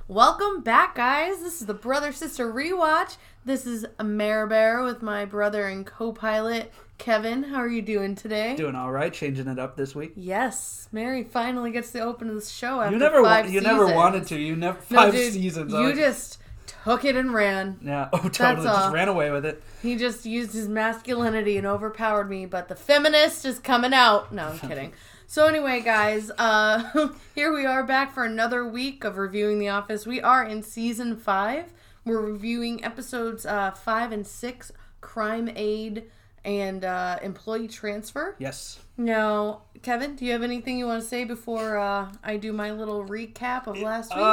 Welcome back, guys. This is the Brother Sister Rewatch. This is Mare Bear with my brother and co-pilot, Kevin. How are you doing today? Doing all right, changing it up this week. Yes, Mary finally gets to open the show after You never wanted to. You never seasons. You just took it and ran. Yeah, totally. Just ran away with it. He just used his masculinity and overpowered me, but the feminist is coming out. No, I'm kidding. So anyway, guys, here we are back for another week of reviewing The Office. We are in Season 5. We're reviewing episodes 5 and 6, Crime Aid and Employee Transfer. Yes. Now, Kevin, do you have anything you want to say before I do my little recap of last week?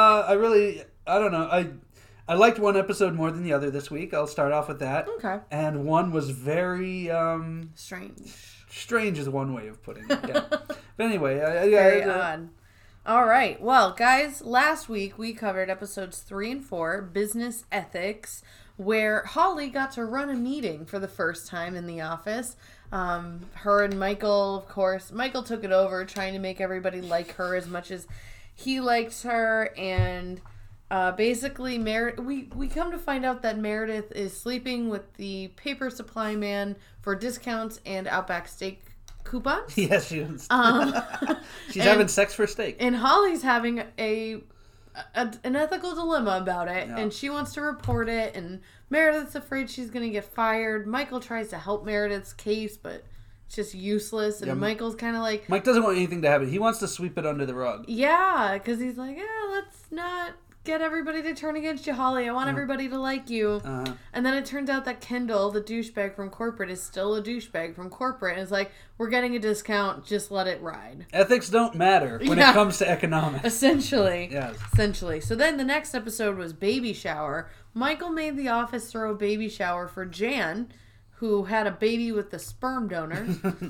I don't know. I liked one episode more than the other this week. I'll start off with that. Okay. And one was very... Strange. Strange is one way of putting it, yeah. But anyway, very odd. All right. Well, guys, last week we covered episodes 3 and 4, Business Ethics, where Holly got to run a meeting for the first time in the office. Her and Michael, of course. Michael took it over, trying to make everybody like her as much as he likes her. And basically, we come to find out that Meredith is sleeping with the paper supply man for discounts and Outback steak coupons. Yes, she is. She's having sex for steak. And Holly's having an ethical dilemma about it, and she wants to report it, and Meredith's afraid she's going to get fired. Michael tries to help Meredith's case, but it's just useless, and Michael's kind of like... Mike doesn't want anything to happen. He wants to sweep it under the rug. Yeah, because he's like, let's not get everybody to turn against you, Holly. I want everybody to like you. And then it turns out that Kendall, the douchebag from corporate, is still a douchebag from corporate. And it's like, we're getting a discount, just let it ride. Ethics don't matter when it comes to economics. Essentially. Yes. Essentially. So then the next episode was baby shower. Michael made the office throw a baby shower for Jan, who had a baby with the sperm donor.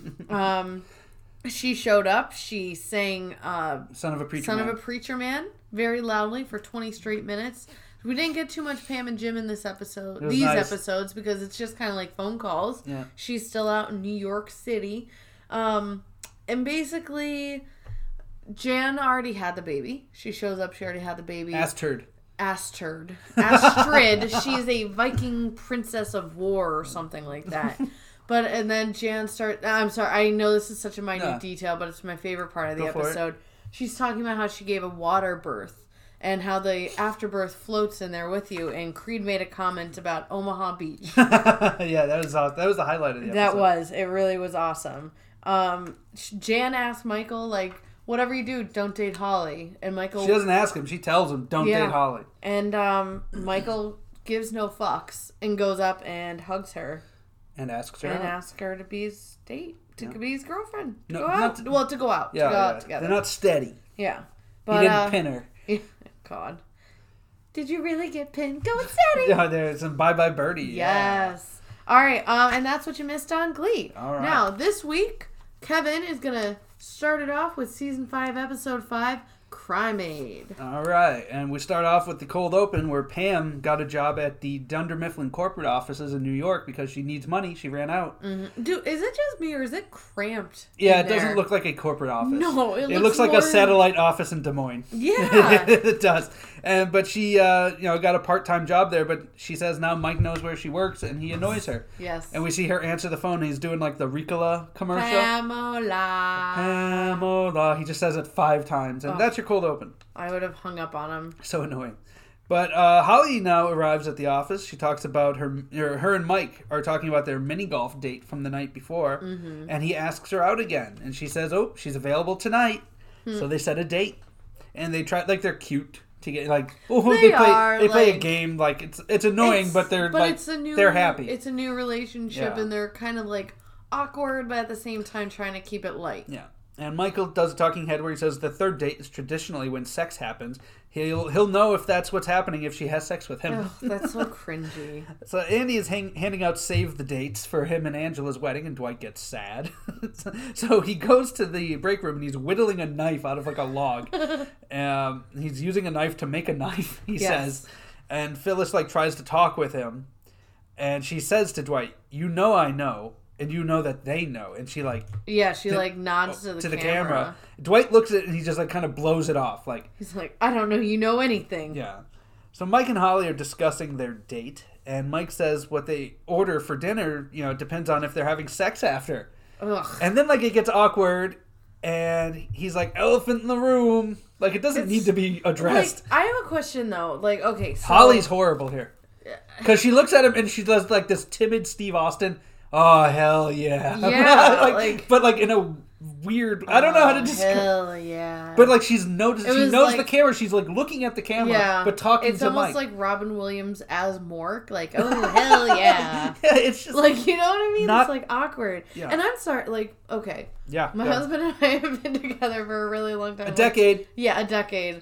She showed up. She sang Son of a Preacher Man very loudly for 20 straight minutes. We didn't get too much Pam and Jim in this episode, episodes, because it's just kind of like phone calls. Yeah. She's still out in New York City. And basically, Jan already had the baby. She shows up, she already had the baby. Astrid. Astrid. She's a Viking princess of war or something like that. And then Jan I'm sorry, I know this is such a minute detail, but it's my favorite part of the episode. She's talking about how she gave a water birth and how the afterbirth floats in there with you. And Creed made a comment about Omaha Beach. Yeah, that was the highlight of the episode. It really was awesome. Jan asked Michael, like, whatever you do, don't date Holly. And Michael... She doesn't ask him. She tells him, don't date Holly. And Michael gives no fucks and goes up and hugs her. And asks her to be his date. To be his girlfriend. To go out. To go out. Yeah, to go out together. They're not steady. Yeah. But, he didn't pin her. God. Did you really get pinned? Go steady. Yeah, there's some Bye-Bye Birdie. Yes. Yeah. All right. And that's what you missed on Glee. All right. Now, this week, Kevin is going to start it off with Season 5, Episode 5, Crime Aid. All right, and we start off with the cold open where Pam got a job at the Dunder Mifflin corporate offices in New York because she needs money. She ran out. Mm-hmm. Dude, is it just me or is it cramped? Yeah, it doesn't look like a corporate office. No, it looks like a satellite office in Des Moines. Yeah, it does. But she, got a part-time job there. But she says now Mike knows where she works, and he annoys her. Yes. And we see her answer the phone. And he's doing like the Ricola commercial. Pamela. He just says it 5 times, and that's your cold open. I would have hung up on him. So annoying. But Holly now arrives at the office. She talks about her and Mike are talking about their mini golf date from the night before, and he asks her out again, and she says, "Oh, she's available tonight." So they set a date, and they try they're cute to get they play a game it's annoying, but they're happy. It's a new relationship, and they're kind of like awkward, but at the same time trying to keep it light. Yeah. And Michael does a talking head where he says the third date is traditionally when sex happens. He'll know if that's what's happening if she has sex with him. Oh, that's so cringy. So Andy is handing out save the dates for him and Angela's wedding, and Dwight gets sad. So he goes to the break room and he's whittling a knife out of like a log. He's using a knife to make a knife, he says. And Phyllis tries to talk with him. And she says to Dwight, "You know I know. and you know that they know. And she like she like nods to the camera. Dwight looks at it and he just like kind of blows it off. Like he's like, I don't know, you know anything. Yeah. So Mike and Holly are discussing their date, and Mike says what they order for dinner, depends on if they're having sex after. Ugh. And then like it gets awkward, and he's like, elephant in the room. Like it doesn't need to be addressed. Like, I have a question though. Like, okay, so Holly's horrible here. Because she looks at him and she does like this timid Steve Austin. Oh, hell yeah. Yeah. But like in a weird, I don't know how to describe. Hell yeah. But like she knows like, the camera. She's like looking at the camera, but talking to Mike. It's almost like Robin Williams as Mork. Like, oh, hell yeah. Yeah, it's just like, you know what I mean? It's like awkward. Yeah. And I'm sorry, like, okay. Yeah. My husband and I have been together for a really long time. A decade. Yeah, a decade.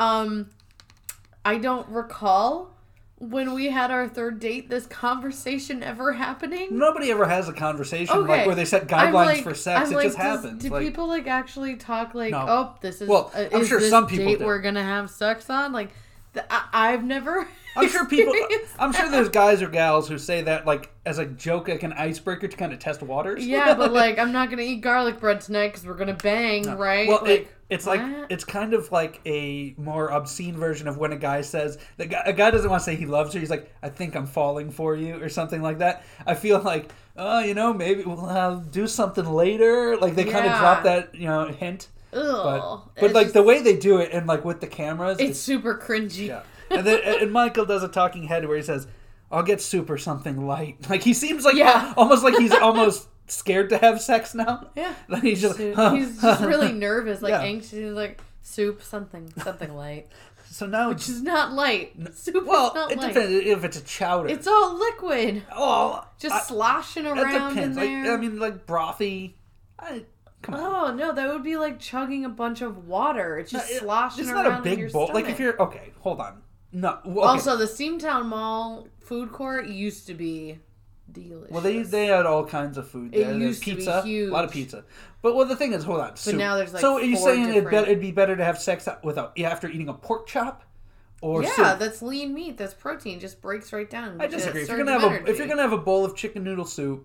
I don't recall when we had our third date this conversation ever happening. Nobody ever has a conversation like where they set guidelines for sex. It just happens. Do people like actually talk like, no. oh, this is I'm sure some people date do. We're gonna have sex on? Like, I've never. I'm sure there's guys or gals who say that like as a joke, like an icebreaker to kind of test waters. Yeah, but like I'm not gonna eat garlic bread tonight because we're gonna bang, right? Well, like, it's kind of like a more obscene version of when a guy says a guy doesn't want to say he loves her. He's like, I think I'm falling for you or something like that. I feel like, maybe we'll do something later. Like they kind of drop that hint. Ugh. But like the way they do it and like with the cameras, it's super cringy. Yeah. And Michael does a talking head where he says, I'll get soup or something light. Like he seems like almost like he's almost scared to have sex now. Yeah. Like he's just he's just really nervous, like anxious. He's like, soup, something light. So now which is not light. Soup is not light. It depends if it's a chowder. It's all liquid. Oh, just sloshing around in there. Like, I mean, like brothy. Come on. Oh no, that would be like chugging a bunch of water. It's just sloshing around. It's not a big in your bowl. stomach. Like if you're okay, hold on. No. Okay. Also, the Steamtown Mall food court used to be delicious. Well, they had all kinds of food there. It used pizza, to be huge. A lot of pizza. But the thing is, hold on. But now there's like so are you saying different... it'd be better to have sex after eating a pork chop? Or soup? That's lean meat. That's protein. Just breaks right down. I disagree. If you're gonna have a bowl of chicken noodle soup,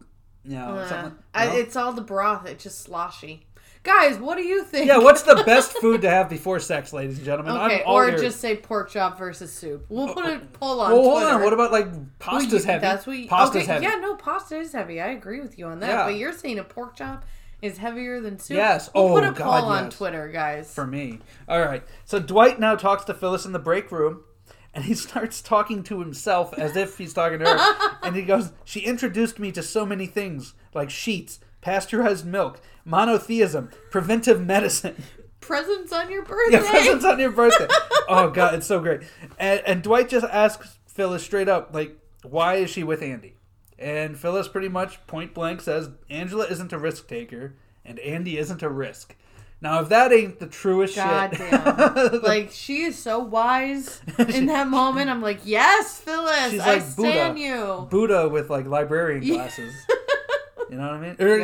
it's all the broth. It's just sloshy. Guys, what do you think? Yeah, what's the best food to have before sex, ladies and gentlemen? Okay, or just say pork chop versus soup. We'll put a poll on Twitter. Hold on. What about like pasta's heavy? That's what pasta's heavy. Yeah, no, pasta is heavy. I agree with you on that. Yeah. But you're saying a pork chop is heavier than soup? Yes. We'll put a poll on Twitter, guys. For me. All right. So Dwight now talks to Phyllis in the break room. And he starts talking to himself as if he's talking to her. And he goes, she introduced me to so many things, like sheets, pasteurized milk, monotheism, preventive medicine. Presents on your birthday. Yeah, presents on your birthday. Oh, God, it's so great. And Dwight just asks Phyllis straight up, like, why is she with Andy? And Phyllis pretty much point blank says, Angela isn't a risk taker, and Andy isn't a risk. Now, if that ain't the truest shit. Goddamn. Like, she is so wise in that moment. I'm like, yes, Phyllis, she's I like stand you. Buddha with, like, librarian glasses. You know what I mean? Or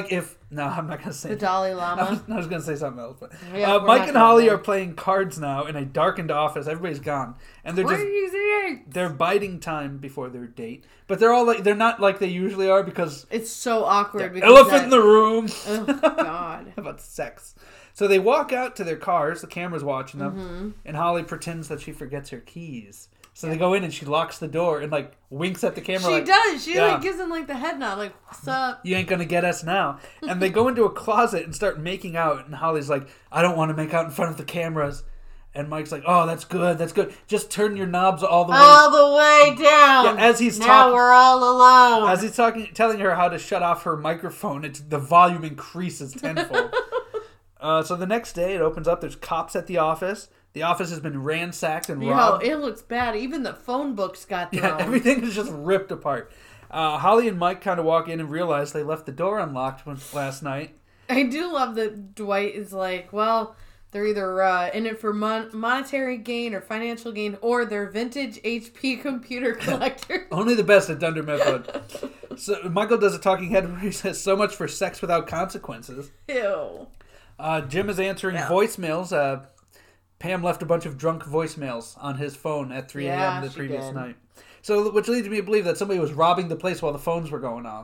I'm not going to say the Dalai Lama. I was going to say something else. But Mike and Holly are playing cards now in a darkened office. Everybody's gone. And they're biding time before their date. But they're not like they usually are because... It's so awkward. Because elephant in the room. Oh, God. How about sex? So they walk out to their cars. The camera's watching them. And Holly pretends that she forgets her keys. So they go in and she locks the door and like winks at the camera. She does. She like gives him like the head nod, like, what's up? You ain't gonna get us now. And they go into a closet and start making out. And Holly's like, I don't want to make out in front of the cameras. And Mike's like, oh, that's good. That's good. Just turn your knobs all the way down. Yeah, as he's now we're all alone. As he's telling her how to shut off her microphone, the volume increases tenfold. So the next day it opens up. There's cops at the office. The office has been ransacked and robbed. It looks bad. Even the phone books got thrown. Yeah, everything is just ripped apart. Holly and Mike kind of walk in and realize they left the door unlocked last night. I do love that Dwight is like, well, they're either in it for monetary gain or financial gain, or they're vintage HP computer collectors. Only the best at Dunder Mifflin. So Michael does a talking head where he says, so much for sex without consequences. Ew. Jim is answering voicemails. Pam left a bunch of drunk voicemails on his phone at 3 a.m. the previous night. So, which leads me to believe that somebody was robbing the place while the phones were going off.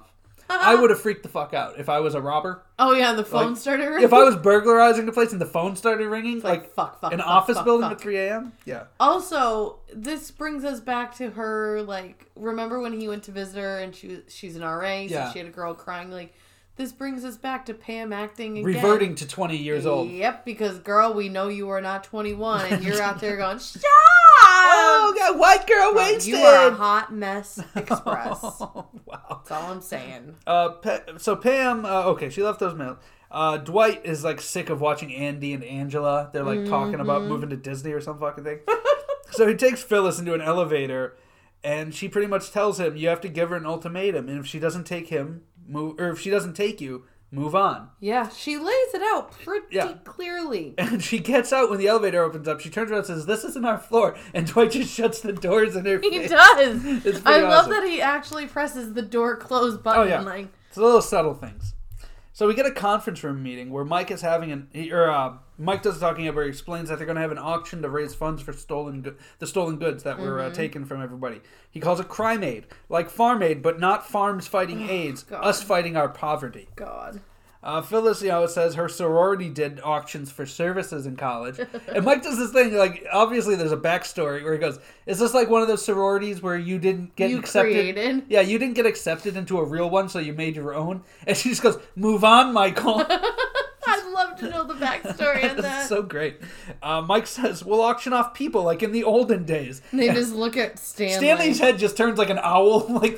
I would have freaked the fuck out if I was a robber. Oh yeah, the phone started ringing. If I was burglarizing the place and the phone started ringing, fuck, an office building at 3 a.m. Yeah. Also, this brings us back to her. Like, remember when he went to visit her and she's an RA, so she had a girl crying. Like, this brings us back to Pam acting again. Reverting to 20 years old. Yep, because girl, we know you are not 21, and you're out there going, "Stop! Oh, got white girl wasted." You are a hot mess express. Oh, wow. That's all I'm saying. So Pam, okay, she left those mail. Dwight is like sick of watching Andy and Angela. They're like talking about moving to Disney or some fucking thing. So he takes Phyllis into an elevator, and she pretty much tells him, "You have to give her an ultimatum, and if she doesn't take him, if she doesn't take you, move on." Yeah, she lays it out pretty clearly. And she gets out when the elevator opens up. She turns around and says, "This isn't our floor." And Dwight just shuts the doors in her face. He does. I love that he actually presses the door close button. Oh, yeah. Like, it's a little subtle things. So we get a conference room meeting where Mike is having Mike does talking about where he explains that they're going to have an auction to raise funds for the stolen goods that were taken from everybody. He calls it Crime Aid, like Farm Aid, but not farms fighting AIDS, us fighting our poverty. God. Phyllis, it says her sorority did auctions for services in college. And Mike does this thing, like, obviously there's a backstory where he goes, "Is this like one of those sororities where you didn't get accepted?" Created? Yeah, you didn't get accepted into a real one, so you made your own. And she just goes, "Move on, Michael." I'd love to know the backstory on that. It's so great. Mike says, "We'll auction off people like in the olden days." And they just look at Stanley. Stanley's head just turns like an owl, like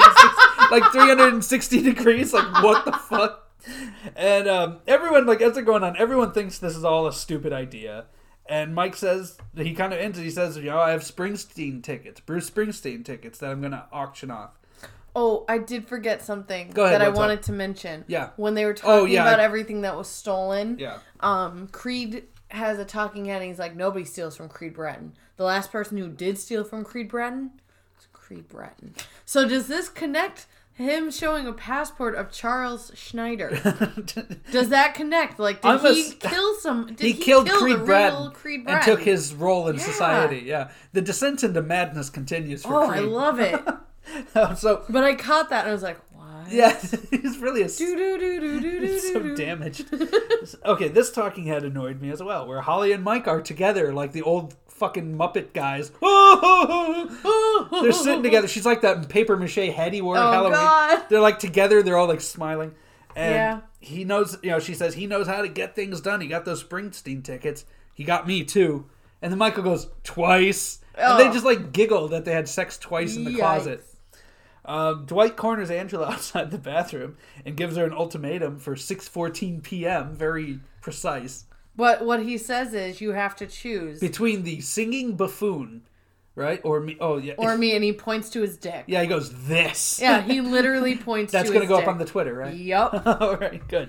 360 degrees. Like, what the fuck? And everyone, like, as they're going on, everyone thinks this is all a stupid idea. And Mike says, he kind of ends it. He says, I have Bruce Springsteen tickets that I'm going to auction off. Oh, I did forget something Go ahead, that I wanted to mention. Yeah. When they were talking about everything that was stolen. Yeah. Creed has a talking head and he's like, nobody steals from Creed Bratton. The last person who did steal from Creed Bratton was Creed Bratton. So does this connect him showing a passport of Charles Schneider? Does that connect? Like, did he kill some? He killed Creed Bratton Creed and took his role in society. Yeah. The descent into madness continues for Creed. I love it. But I caught that and I was like, what? Yeah, he's really he's so damaged. Okay, this talking head annoyed me as well, where Holly and Mike are together like the old fucking Muppet guys. They're sitting together. She's like that paper mache head he wore at Halloween. God. They're like together. They're all like smiling. And he knows, she says he knows how to get things done. He got those Springsteen tickets. He got me too. And then Michael goes, twice. And they just like giggle that they had sex twice in the closet. Dwight corners Angela outside the bathroom and gives her an ultimatum for 6:14 p.m. Very precise. But what he says is you have to choose between the singing buffoon, right, or me. Oh yeah, or me, and he points to his dick. Yeah, he goes this. Yeah, he literally points. That's to gonna his go dick. up on the Twitter, right? Yep. All right, good.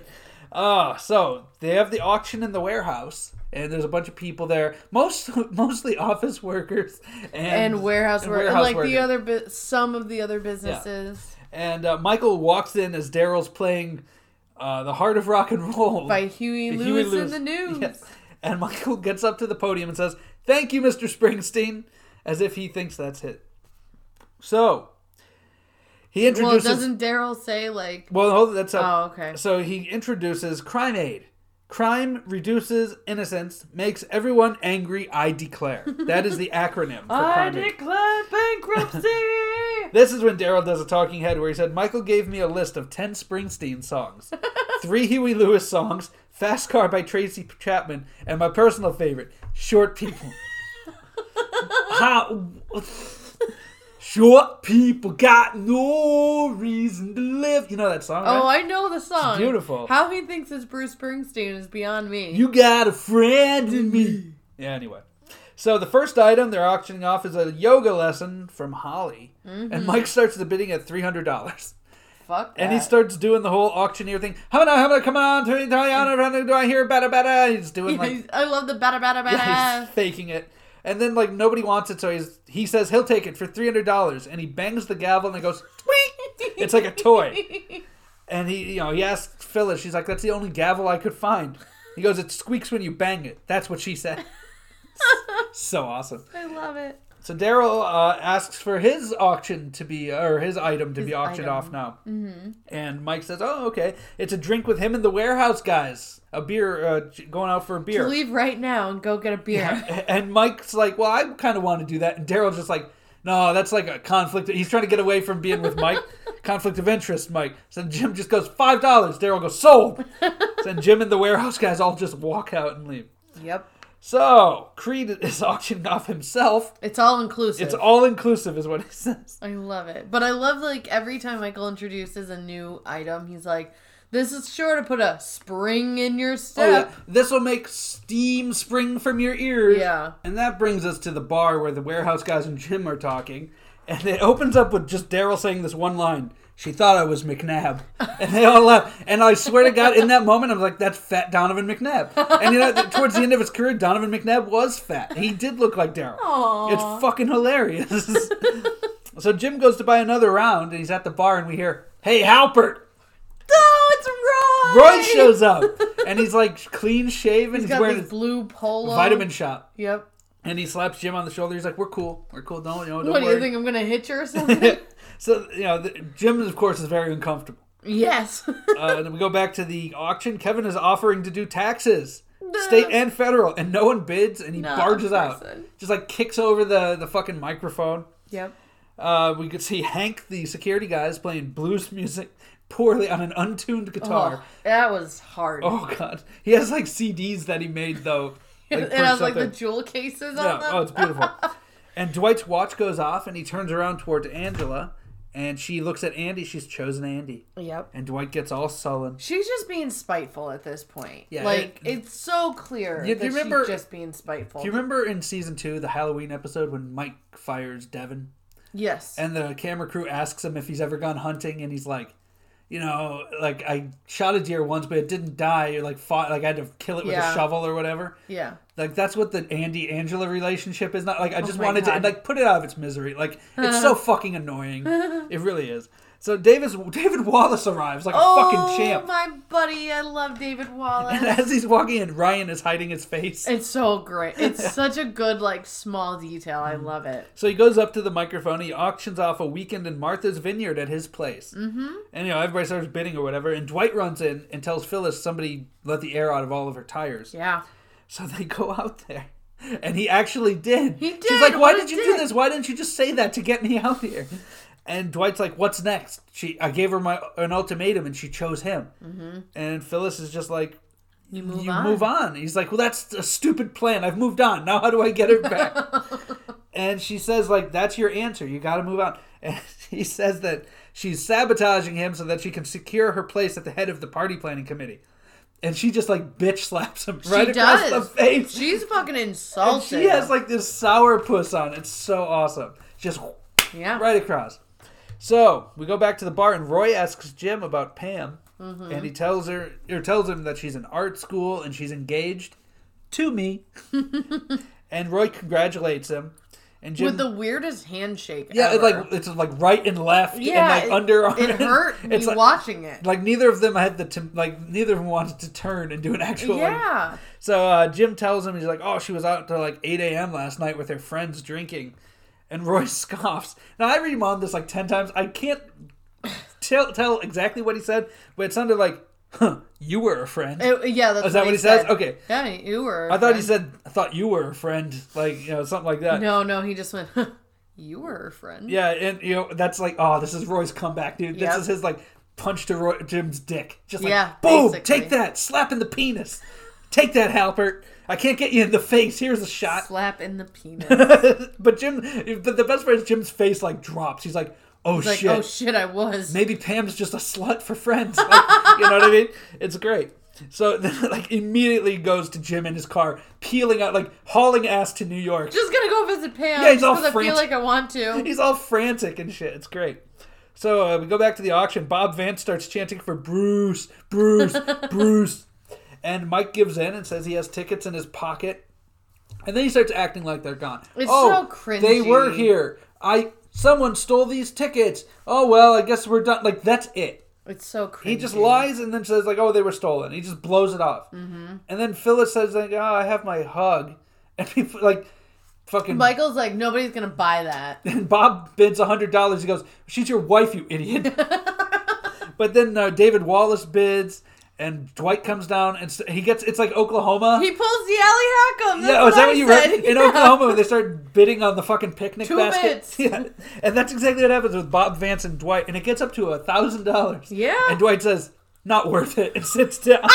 So they have the auction in the warehouse. And there's a bunch of people there, mostly office workers and warehouse workers, and like workers. Some of the other businesses. Yeah. And Michael walks in as Daryl's playing "The Heart of Rock and Roll" by Huey Lewis in the News. Yes. And Michael gets up to the podium and says, "Thank you, Mr. Springsteen," as if he thinks that's it. So he introduces. Well, doesn't Daryl say like? Well, that's up. Oh, okay. So he introduces Crime Aid. Crime reduces innocence, makes everyone angry, I declare. That is the acronym for Crime Aid. I declare bankruptcy! This is when Daryl does a talking head where he said, Michael gave me a list of 10 Springsteen songs, 3 Huey Lewis songs, Fast Car by Tracy Chapman, and my personal favorite, Short People. Short people got no reason to live. You know that song, right? Oh, I know the song. It's beautiful. How he thinks it's Bruce Springsteen is beyond me. You got a friend in me. Yeah, anyway. So the first item they're auctioning off is a yoga lesson from Holly. Mm-hmm. And Mike starts the bidding at $300. Fuck that. And he starts doing the whole auctioneer thing. Come on, do I hear bada? He's doing like... I love the bada. Yeah, he's faking it. And then, like, nobody wants it, so he says he'll take it for $300. And he bangs the gavel and it goes, squeak! It's like a toy. And he asks Phyllis, she's like, that's the only gavel I could find. He goes, it squeaks when you bang it. That's what she said. So awesome. I love it. So Daryl asks for his auction to be, or his item to be auctioned off now. Mm-hmm. And Mike says, "Oh, okay. It's a drink with him and the warehouse guys. A beer, going out for a beer. To leave right now and go get a beer." Yeah. And Mike's like, "Well, I kind of want to do that." And Daryl's just like, "No, that's like a conflict." He's trying to get away from being with Mike. Conflict of interest, Mike. So Jim just goes, $5. Daryl goes, "Sold." So Jim and the warehouse guys all just walk out and leave. Yep. So, Creed is auctioning off himself. It's all inclusive. It's all inclusive is what he says. I love it. But I love, like, every time Michael introduces a new item, he's like, "This is sure to put a spring in your step." Oh, yeah. This will make steam spring from your ears. Yeah. And that brings us to the bar where the warehouse guys and Jim are talking. And it opens up with just Daryl saying this one line. "She thought I was McNabb." And they all laugh. And I swear to God, in that moment, I was like, that's fat Donovan McNabb. And, you know, towards the end of his career, Donovan McNabb was fat. He did look like Daryl. It's fucking hilarious. So Jim goes to buy another round, and he's at the bar, and we hear, "Hey, Halpert." Oh, it's Roy! Roy shows up. And he's, like, clean shaven. He's got wearing this blue polo. Vitamin Shop. Yep. And he slaps Jim on the shoulder. He's like, "We're cool. We're cool. Don't What worry." do you think? I'm going to hit you or something? So, you know, Jim, of course, is very uncomfortable. Yes. And then we go back to the auction. Kevin is offering to do taxes, state and federal, and no one bids, and he barges out. Just, like, kicks over the fucking microphone. Yep. We could see Hank, the security guy, is playing blues music poorly on an untuned guitar. Oh, that was hard. Oh, God. He has, like, CDs that he made, though. It has, like, the jewel cases on them. Oh, it's beautiful. And Dwight's watch goes off, and he turns around towards Angela, and she looks at Andy. She's chosen Andy. Yep. And Dwight gets all sullen. She's just being spiteful at this point. Yeah, like, it's so clear that she's just being spiteful. Do you remember in season 2, the Halloween episode, when Mike fires Devin? Yes. And the camera crew asks him if he's ever gone hunting, and he's like, you know, like, I shot a deer once, but it didn't die. Or, like, fought, like, I had to kill it with a shovel or whatever. Yeah. Like, that's what the Andy-Angela relationship is not. Like, I just wanted to, like, put it out of its misery. Like, it's so fucking annoying. It really is. So David Wallace arrives like a fucking champ. Oh, my buddy. I love David Wallace. And as he's walking in, Ryan is hiding his face. It's so great. It's such a good, like, small detail. I love it. So he goes up to the microphone. He auctions off a weekend in Martha's Vineyard at his place. Mm-hmm. And, you know, everybody starts bidding or whatever. And Dwight runs in and tells Phyllis somebody let the air out of all of her tires. Yeah. So they go out there. And he actually did. He did. She's like, why did you do this? Why didn't you just say that to get me out here? And Dwight's like, "What's next?" I gave her an ultimatum, and she chose him. Mm-hmm. And Phyllis is just like, "You move on." He's like, "Well, that's a stupid plan. I've moved on. Now how do I get her back?" And she says, like, "That's your answer. You got to move on." And he says that she's sabotaging him so that she can secure her place at the head of the party planning committee. And she just, like, bitch slaps him across the face. She's fucking insulting. And she has, like, this sour puss on. It's so awesome. Just right across. So, we go back to the bar, and Roy asks Jim about Pam. Mm-hmm. And he tells him that she's in art school, and she's engaged to me. And Roy congratulates him. And Jim, with the weirdest handshake ever. It's like right and left, and like underarm. It hurt me like, watching it. Like neither of them had neither of them wanted to turn and do an actual. Yeah. Like, so Jim tells him, he's like, "Oh, she was out till like 8 a.m. last night with her friends drinking," and Roy scoffs. Now I read him on this like 10 times. I can't tell exactly what he said, but it sounded like, "Huh, you were a friend." That's is that what he says? Okay. Yeah, you were. I thought he said, "I thought you were a friend," like, you know, something like that. No, he just went, huh, "You were a friend." Yeah, and you know that's like, oh, this is Roy's comeback, dude. This is his like punch to Jim's dick, just like, boom, basically. Take that, slap in the penis, take that, Halpert. I can't get you in the face. Here's a shot. Slap in the penis. But the best part is Jim's face like drops. He's like, He's shit. Like, oh shit, I was. Maybe Pam's just a slut for friends. Like, you know what I mean? It's great. So then, like, immediately goes to Jim in his car, peeling out, like, hauling ass to New York. Just gonna go visit Pam. Yeah, he's all frantic. I feel like I want to. He's all frantic and shit. It's great. So we go back to the auction. Bob Vance starts chanting for Bruce, Bruce, Bruce. And Mike gives in and says he has tickets in his pocket. And then he starts acting like they're gone. It's so cringy. They were here. Someone stole these tickets. Oh, well, I guess we're done. Like, that's it. It's so cringy. He just lies and then says, like, oh, they were stolen. He just blows it off. Mm-hmm. And then Phyllis says, like, oh, I have my hug. And people, like, fucking Michael's like, nobody's gonna buy that. And Bob bids $100. He goes, she's your wife, you idiot. But then David Wallace bids, and Dwight comes down, and he gets, it's like Oklahoma. He pulls the Ally Hackham. Yeah, is that what you read? In Oklahoma, when they start bidding on the fucking picnic 2 basket. bits. Yeah. And that's exactly what happens with Bob Vance and Dwight, and it gets up to $1,000. Yeah. And Dwight says, not worth it, and sits down.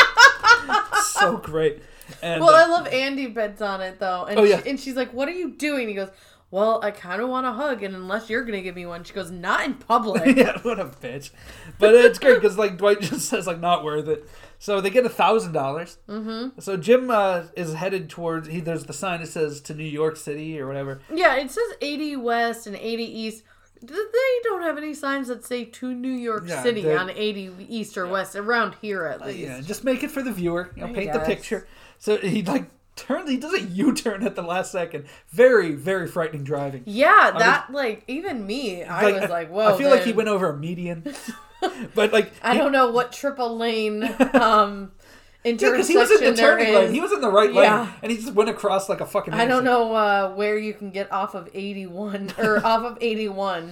So great. And, Well, I love Andy bets on it, though. And, yeah. and she's like, what are you doing? He goes, well, I kind of want a hug, and unless you're going to give me one. She goes, not in public. Yeah, what a bitch. But it's great because like Dwight just says like not worth it. So they get $1,000. Mm-hmm. So Jim is headed towards. There's the sign that says to New York City or whatever. Yeah, it says 80 West and 80 East. They don't have any signs that say to New York City on 80 East or West around here at least. Yeah, just make it for the viewer. Paint the guess. picture. So he he does a U-turn at the last second. Very, very frightening driving. Yeah, even me, I was like, whoa. I feel like he went over a median. But like I don't know what triple lane intersection because he was in the turning lane. He was in the right lane, and he just went across like a fucking. I don't know where you can get off of 81 or off of 81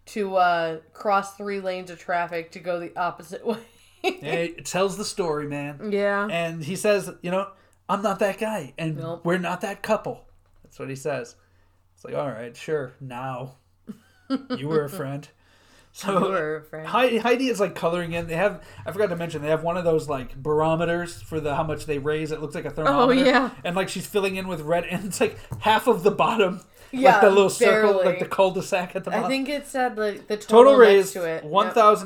to cross 3 lanes of traffic to go the opposite way. It tells the story, man. Yeah. And he says, I'm not that guy, and we're not that couple. That's what he says. It's like, all right, sure. Now, you were a friend. So Heidi is like coloring in. I forgot to mention, they have one of those like barometers for how much they raise. It looks like a thermometer. Oh yeah. And like she's filling in with red, and it's like half of the bottom. Yeah, like the little circle, barely. like the cul-de-sac at the bottom. I think it said like the total raise raise to it.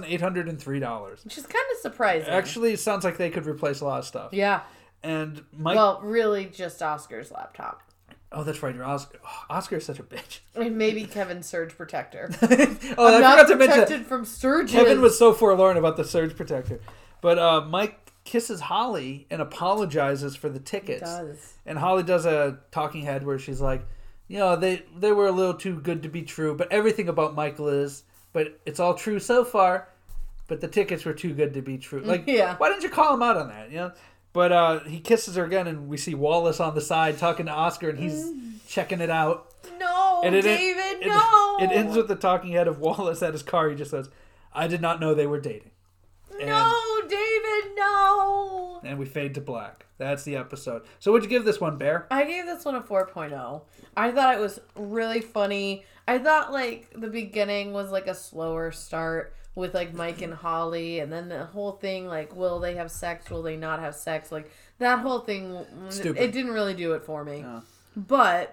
$1,803. Which is kind of surprising. Actually, it sounds like they could replace a lot of stuff. Yeah. And Mike. Well, really, just Oscar's laptop. Oh, that's right. Oscar is such a bitch. And maybe Kevin's surge protector. I not forgot to mention protected from surges. Kevin was so forlorn about the surge protector. But Mike kisses Holly and apologizes for the tickets. He does. And Holly does a talking head where she's like, they were a little too good to be true, but everything about Michael is, but it's all true so far, but the tickets were too good to be true. Like, why didn't you call him out on that, But he kisses her again, and we see Wallace on the side talking to Oscar, and he's checking it out. No, and David, no! It ends with the talking head of Wallace at his car. He just says, I did not know they were dating. No, David, no! And we fade to black. That's the episode. So what'd you give this one, Bear? I gave this one a 4.0. I thought it was really funny. I thought, like, the beginning was, like, a slower start with, like, Mike and Holly. And then the whole thing, like, will they have sex? Will they not have sex? Like, that whole thing, Stupid. It didn't really do it for me. But,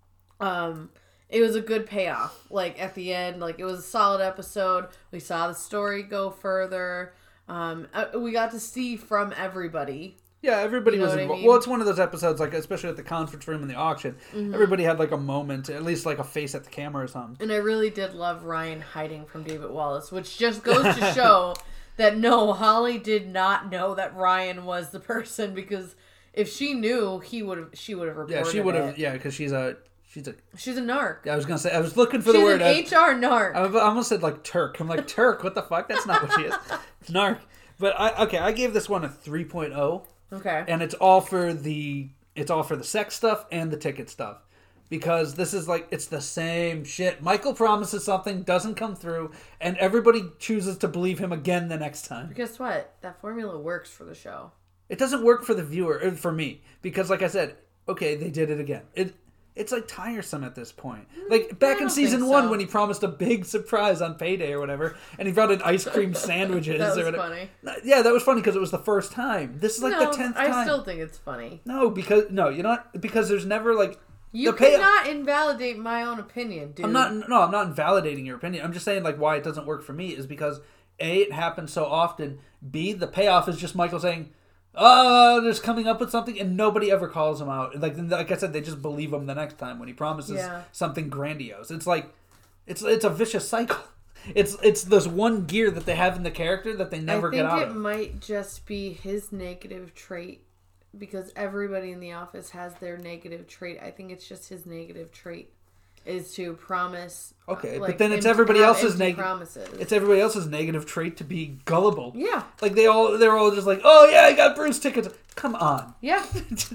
it was a good payoff. Like, at the end, like, it was a solid episode. We saw the story go further. We got to see from everybody. Yeah, everybody was involved. Well, it's one of those episodes, like, especially at the conference room and the auction. Mm-hmm. Everybody had, like, a moment, at least, like, a face at the camera or something. And I really did love Ryan hiding from David Wallace, which just goes to show that, no, Holly did not know that Ryan was the person, because if she knew, she would have reported it. Yeah, she would have, because she's a narc. Yeah, I was going to say, I was looking for the word. She's an HR narc. I almost said, like, Turk. I'm like, Turk? What the fuck? That's not what she is. Narc. But, I gave this one a 3.0. Okay. And it's all for the sex stuff and the ticket stuff. Because this is like, it's the same shit. Michael promises something, doesn't come through, and everybody chooses to believe him again the next time. But guess what? That formula works for the show. It doesn't work for the viewer, or for me. Because like I said, okay, they did it again. It's like tiresome at this point. Like back in season 1 when he promised a big surprise on payday or whatever, and he brought in ice cream sandwiches. That was or funny. Yeah, that was funny because it was the first time. This is like the 10th time. I still think it's funny. No, you know what? Because there's never like you cannot invalidate my own opinion, dude. I'm not invalidating your opinion. I'm just saying like why it doesn't work for me is because A, it happens so often. B, the payoff is just Michael saying, there's coming up with something, and nobody ever calls him out. Like I said, they just believe him the next time when he promises something grandiose. It's like, it's a vicious cycle. It's this one gear that they have in the character that they never get out of. I think it might just be his negative trait, because everybody in the office has their negative trait. I think it's just his negative trait. is to promise. Okay, but then it's everybody else's promises. It's everybody else's negative trait to be gullible. Yeah, like they're all just like, oh yeah, I got Bruce tickets. Come on. Yeah, that's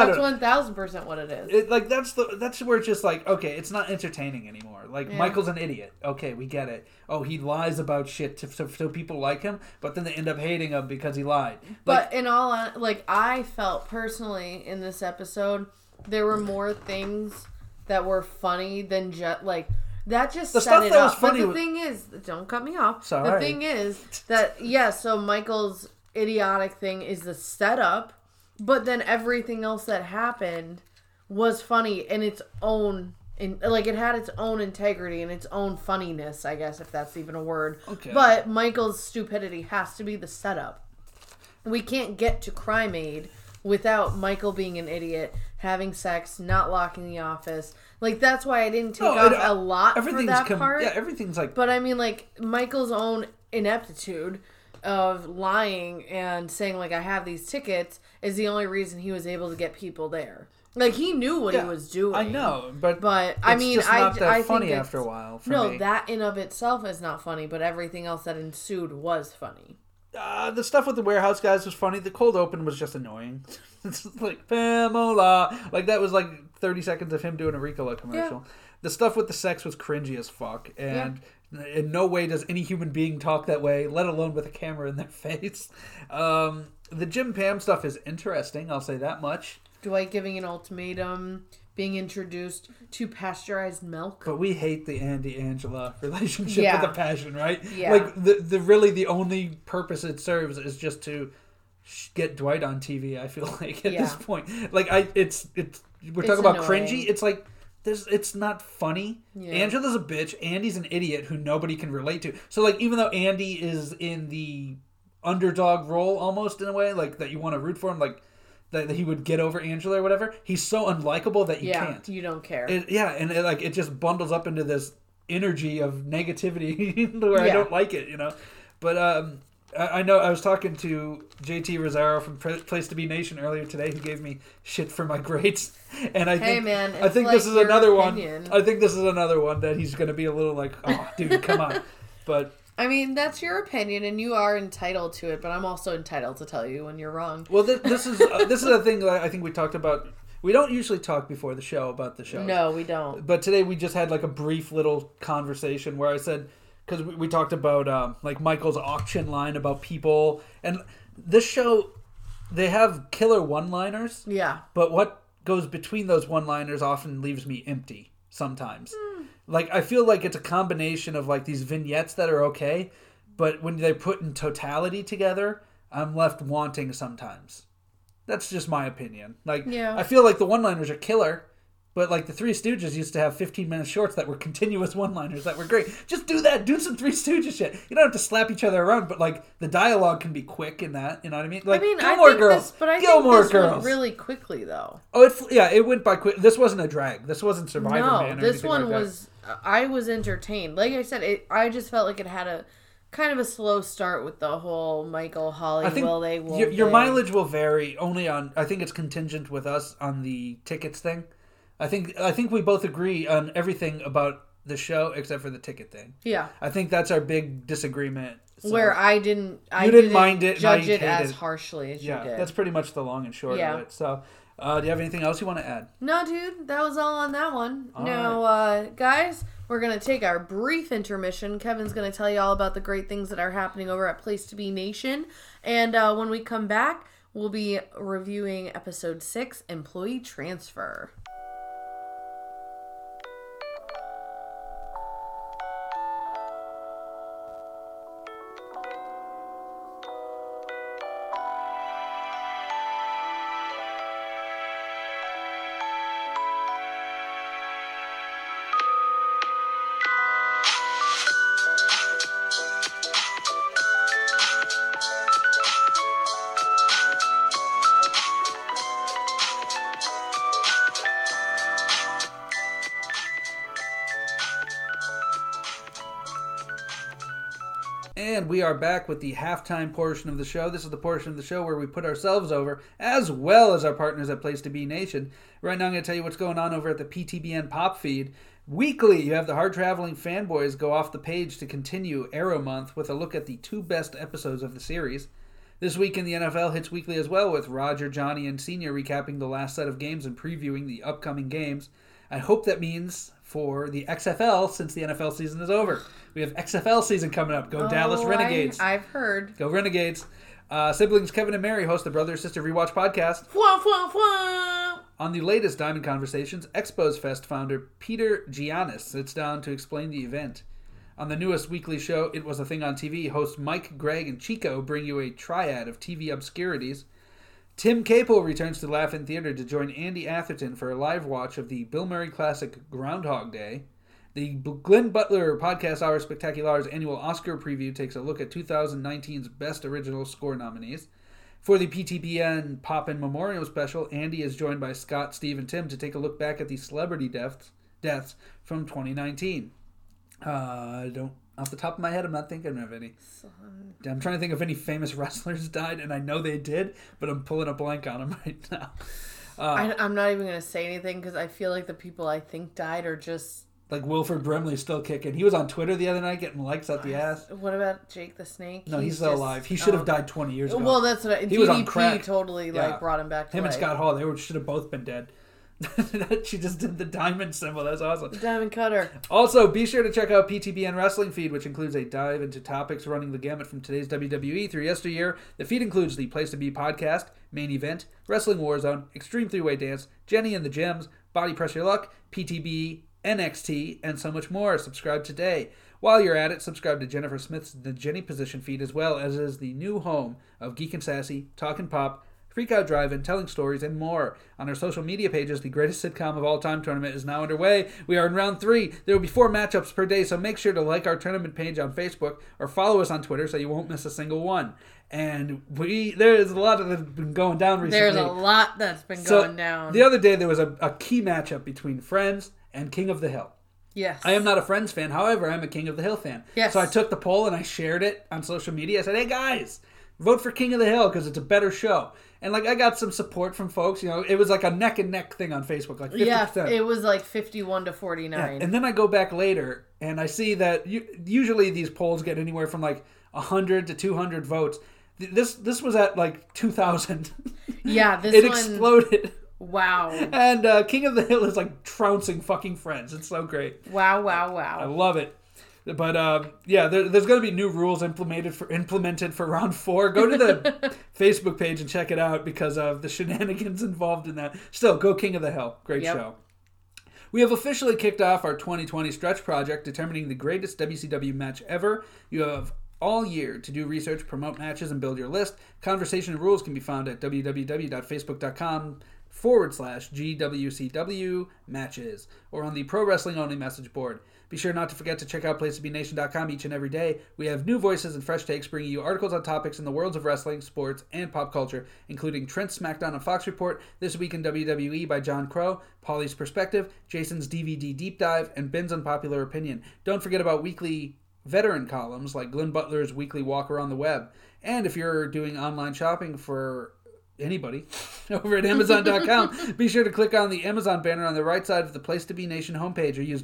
1,000% what it is. That's where it's just like, okay, it's not entertaining anymore. Like Michael's an idiot. Okay, we get it. Oh, he lies about shit so people like him, but then they end up hating him because he lied. But in all, I felt personally in this episode there were more things that were funny than just like. That just the set it up. Funny but the thing is, don't cut me off. Sorry. The thing is that, so Michael's idiotic thing is the setup, but then everything else that happened was funny in its own, it had its own integrity and its own funniness, I guess, if that's even a word. Okay. But Michael's stupidity has to be the setup. We can't get to Crime Aid without Michael being an idiot, having sex, not locking the office. Like, that's why I didn't take off a lot for that part. Yeah, everything's like... But I mean, like, Michael's own ineptitude of lying and saying, like, I have these tickets is the only reason he was able to get people there. Like, he knew what he was doing. I know, but I mean, just not that funny after a while for me. That in of itself is not funny, but everything else that ensued was funny. The stuff with the warehouse guys was funny. The cold open was just annoying. It's like, Pamela. Like, that was like 30 seconds of him doing a Ricola commercial. Yeah. The stuff with the sex was cringy as fuck. And in no way does any human being talk that way, let alone with a camera in their face. The Jim Pam stuff is interesting. I'll say that much. Dwight giving an ultimatum, being introduced to pasteurized milk. But we hate the Andy-Angela relationship with a passion, right? Yeah. Like, the only purpose it serves is just to get Dwight on TV, I feel like, at this point. Like, we're talking about annoying. Cringy. It's like, it's not funny. Yeah. Angela's a bitch. Andy's an idiot who nobody can relate to. So, like, even though Andy is in the underdog role almost in a way, like, that you want to root for him, like, that he would get over Angela or whatever, he's so unlikable that you can't. You don't care. It just bundles up into this energy of negativity where I don't like it, you know. But I know I was talking to JT Rosario from Place to Be Nation earlier today, who gave me shit for my grades, and I think this is another one. I think this is another one that he's going to be a little like, oh, dude, come on, but. I mean, that's your opinion, and you are entitled to it, but I'm also entitled to tell you when you're wrong. Well, this is a thing that I think we talked about. We don't usually talk before the show about the show. No, we don't. But today we just had like a brief little conversation where I said, because we talked about like Michael's auction line about people, and this show, they have killer one-liners. Yeah. But what goes between those one-liners often leaves me empty sometimes. Like, I feel like it's a combination of, like, these vignettes that are okay, but when they're put in totality together, I'm left wanting sometimes. That's just my opinion. Like, I feel like the one-liners are killer, but, like, the Three Stooges used to have 15-minute shorts that were continuous one-liners that were great. Just do that. Do some Three Stooges shit. You don't have to slap each other around, but, like, the dialogue can be quick in that. You know what I mean? Like, Gilmore Girls. Gilmore Girls went really quickly, though. Oh, it went by quick. This wasn't a drag. This wasn't Survivor Man or this one like was... I was entertained. Like I said, I just felt like it had a kind of a slow start with the whole Michael, Holly, your mileage will vary only on... I think it's contingent with us on the tickets thing. I think we both agree on everything about the show except for the ticket thing. Yeah. I think that's our big disagreement. So where I didn't mind it, judge it as harshly as you did. Yeah, that's pretty much the long and short of it. So... do you have anything else you want to add? No, dude. That was all on that one. Now, guys, we're going to take our brief intermission. Kevin's going to tell you all about the great things that are happening over at Place to Be Nation. And when we come back, we'll be reviewing Episode 6, Employee Transfer. And we are back with the halftime portion of the show. This is the portion of the show where we put ourselves over, as well as our partners at Place to Be Nation. Right now I'm going to tell you what's going on over at the PTBN Pop feed. Weekly, you have the hard-traveling fanboys go off the page to continue Arrow Month with a look at the 2 best episodes of the series. This week in the NFL hits weekly as well, with Roger, Johnny, and Senior recapping the last set of games and previewing the upcoming games. I hope that means for the XFL, since the NFL season is over. We have XFL season coming up. Go Dallas Renegades. I've heard. Go Renegades. Siblings Kevin and Mary host the Brother Sister Rewatch podcast. Wah, wah, wah. On the latest Diamond Conversations, Expos Fest founder Peter Giannis sits down to explain the event. On the newest weekly show, It Was a Thing on TV, hosts Mike, Greg, and Chico bring you a triad of TV obscurities. Tim Capel returns to Laugh-In Theater to join Andy Atherton for a live watch of the Bill Murray classic Groundhog Day. The Glenn Butler Podcast Hour Spectacular's annual Oscar preview takes a look at 2019's Best Original Score nominees. For the PTPN Poppin' Memorial Special, Andy is joined by Scott, Steve, and Tim to take a look back at the celebrity deaths from 2019. Off the top of my head, I'm not thinking of any. I'm trying to think of any famous wrestlers died, and I know they did, but I'm pulling a blank on them right now. I'm not even going to say anything because I feel like the people I think died are just... Like Wilford Brimley's still kicking. He was on Twitter the other night getting likes out the ass. What about Jake the Snake? No, he's still alive. He should have died 20 years ago. Well, that's what he was on crack. Totally brought him back to life. and Scott Hall, should have both been dead. She just did the diamond symbol. That's awesome. The diamond cutter. Also, be sure to check out PTBN Wrestling Feed, which includes a dive into topics running the gamut from today's WWE through yesteryear. The feed includes the Place to Be podcast, Main Event, Wrestling Warzone, Extreme 3-Way Dance, Jenny and the Gems, Body Press Your Luck, PTB, NXT, and so much more. Subscribe today. While you're at it, subscribe to Jennifer Smith's The Jenny Position feed, as well as is the new home of Geek and Sassy, Talkin' Pop, Freak Out Drive-In, Telling Stories, and more. On our social media pages, the Greatest Sitcom of All Time tournament is now underway. We are in round 3. There will be 4 matchups per day, so make sure to like our tournament page on Facebook or follow us on Twitter so you won't miss a single one. And there's a lot that's been going down recently. There's a lot that's been going down. The other day, there was a key matchup between Friends and King of the Hill. Yes. I am not a Friends fan. However, I'm a King of the Hill fan. Yes. So I took the poll and I shared it on social media. I said, hey, guys, vote for King of the Hill because it's a better show. And, I got some support from folks. It was like a neck-and-neck thing on Facebook, like 50%. Yeah, it was like 51 to 49. Yeah. And then I go back later, and I see that usually these polls get anywhere from, 100 to 200 votes. This was at, 2,000. Yeah, it exploded. Wow. And King of the Hill is, trouncing fucking Friends. It's so great. Wow. I love it. But there's going to be new rules implemented for round 4. Go to the Facebook page and check it out because of the shenanigans involved in that. Still, go King of the Hill. Great show. We have officially kicked off our 2020 stretch project determining the greatest WCW match ever. You have all year to do research, promote matches, and build your list. Conversation and rules can be found at www.facebook.com/GWCW matches or on the Pro Wrestling Only message board. Be sure not to forget to check out PlaceToBeNation.com each and every day. We have new voices and fresh takes bringing you articles on topics in the worlds of wrestling, sports, and pop culture, including Trent's SmackDown and Fox Report, This Week in WWE by John Crow, Paulie's Perspective, Jason's DVD Deep Dive, and Ben's Unpopular Opinion. Don't forget about weekly veteran columns like Glenn Butler's Weekly Walk Around the Web. And if you're doing online shopping for anybody over at Amazon.com, be sure to click on the Amazon banner on the right side of the Place to Be Nation homepage or use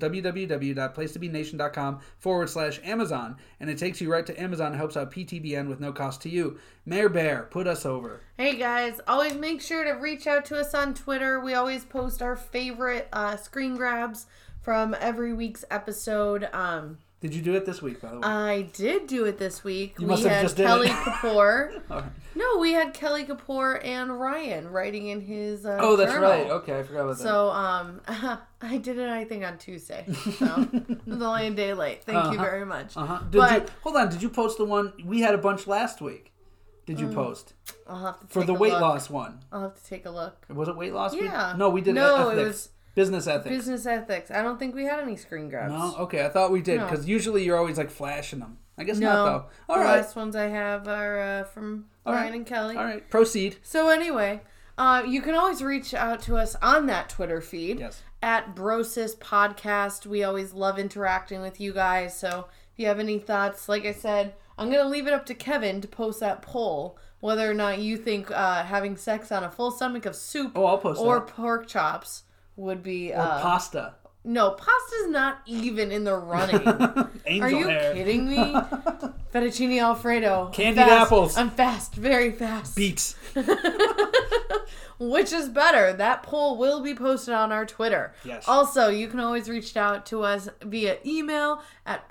www.placetobenation.com/Amazon and it takes you right to Amazon and helps out PTBN with no cost to you. Mayor Bear, put us over. Hey guys, always make sure to reach out to us on Twitter. We always post our favorite screen grabs from every week's episode. Did you do it this week, by the way? I did do it this week. You must have just did Kelly it. Kapoor. Right. No, we had Kelly Kapoor and Ryan writing in his Oh, that's journal. right. Okay, I forgot about that. So, I did it, I think, on Tuesday. So, it was only a day late. Thank you very much. Hold on, did you post the one? We had a bunch last week. Did you post? I'll have to take For the weight loss one. I'll have to take a look. Was it weight loss? Yeah. No, we did ethics. It was business ethics. Business ethics. I don't think we had any screen grabs. No? Okay, I thought we did, because usually you're always, flashing them. I guess not, though. All the right. last ones I have are from Ryan and Kelly. All right, proceed. So anyway, you can always reach out to us on that Twitter feed. Yes. At Brosis Podcast. We always love interacting with you guys. So if you have any thoughts, like I said, I'm going to leave it up to Kevin to post that poll, whether or not you think having sex on a full stomach of soup I'll post or that. pork chops would be... or pasta. No, pasta's not even in the running. Angel Are you hair. kidding me? Fettuccine Alfredo. Candied apples. I'm fast, very fast. Beets. Which is better? That poll will be posted on our Twitter. Yes. Also, you can always reach out to us via email at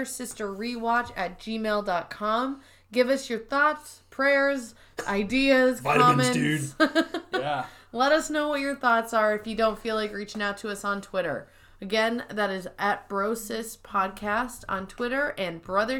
brothersisterrewatch@gmail.com. Give us your thoughts, prayers, ideas, Vitamins, comments. dude. Yeah. Let us know what your thoughts are if you don't feel like reaching out to us on Twitter. Again, that is at Brosis Podcast on Twitter and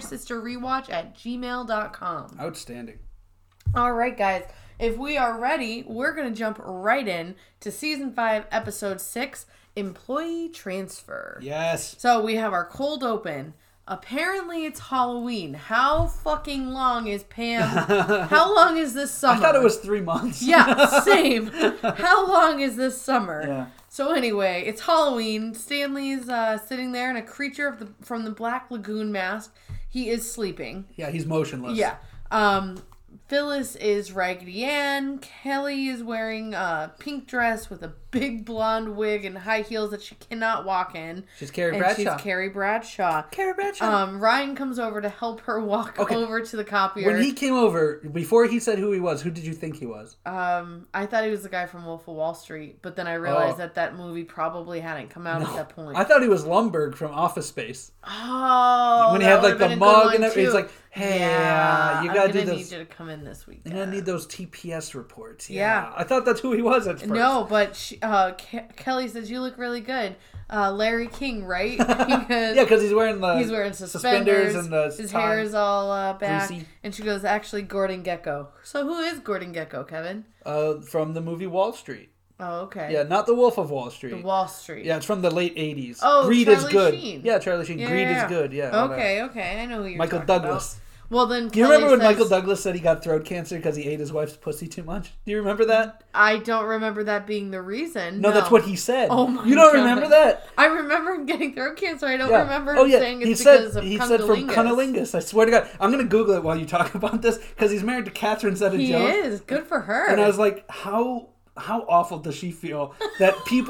brothersisterrewatch@gmail.com. Outstanding. All right, guys. If we are ready, we're going to jump right in to Season 5, Episode 6, Employee Transfer. Yes. So we have our cold open. Apparently it's Halloween. How fucking long is Pam? How long is this summer? I thought it was 3 months. Yeah, same. How long is this summer? Yeah. So anyway, it's Halloween. Stanley's sitting there in a creature from the Black Lagoon mask. He is sleeping. Yeah, he's motionless. Yeah. Phyllis is Raggedy Ann. Kelly is wearing a pink dress with a big blonde wig and high heels that she cannot walk in. She's Carrie and Bradshaw. She's Carrie Bradshaw. Carrie Bradshaw. Ryan comes over to help her walk over to the copier. When he came over, before he said who he was, who did you think he was? I thought he was the guy from Wolf of Wall Street, but then I realized that movie probably hadn't come out at that point. I thought he was Lumbergh from Office Space. Oh, when he had like the mug and everything, he's like, "Hey, you gotta do I'm gonna this. need you to come in this week. I'm gonna need those TPS reports." Yeah. I thought that's who he was at first. No, but Kelly says you look really good. Larry King, right? Because he's wearing suspenders and his hair is all back. Greasy. And she goes, actually, Gordon Gekko. So who is Gordon Gekko, Kevin? From the movie Wall Street. Oh, okay. Yeah, not the Wolf of Wall Street. The Wall Street. Yeah, it's from the late 80s. Oh, Greed Charlie is good. Sheen. Yeah, Charlie Sheen. Yeah, Greed yeah. is good. Yeah. Okay. I know who you're Michael talking Douglas. about. Well, then Do you Kelly remember when says, Michael Douglas said he got throat cancer because he ate his wife's pussy too much? Do you remember that? I don't remember that being the reason. No, that's what he said. Oh my You don't God. remember that? I remember him getting throat cancer. I don't Yeah. remember him saying it's he because said, of he said from cunnilingus. I swear to God. I'm going to Google it while you talk about this because he's married to Catherine Zeta-Jones. He is. Good for her. And I was like, how awful does she feel that people...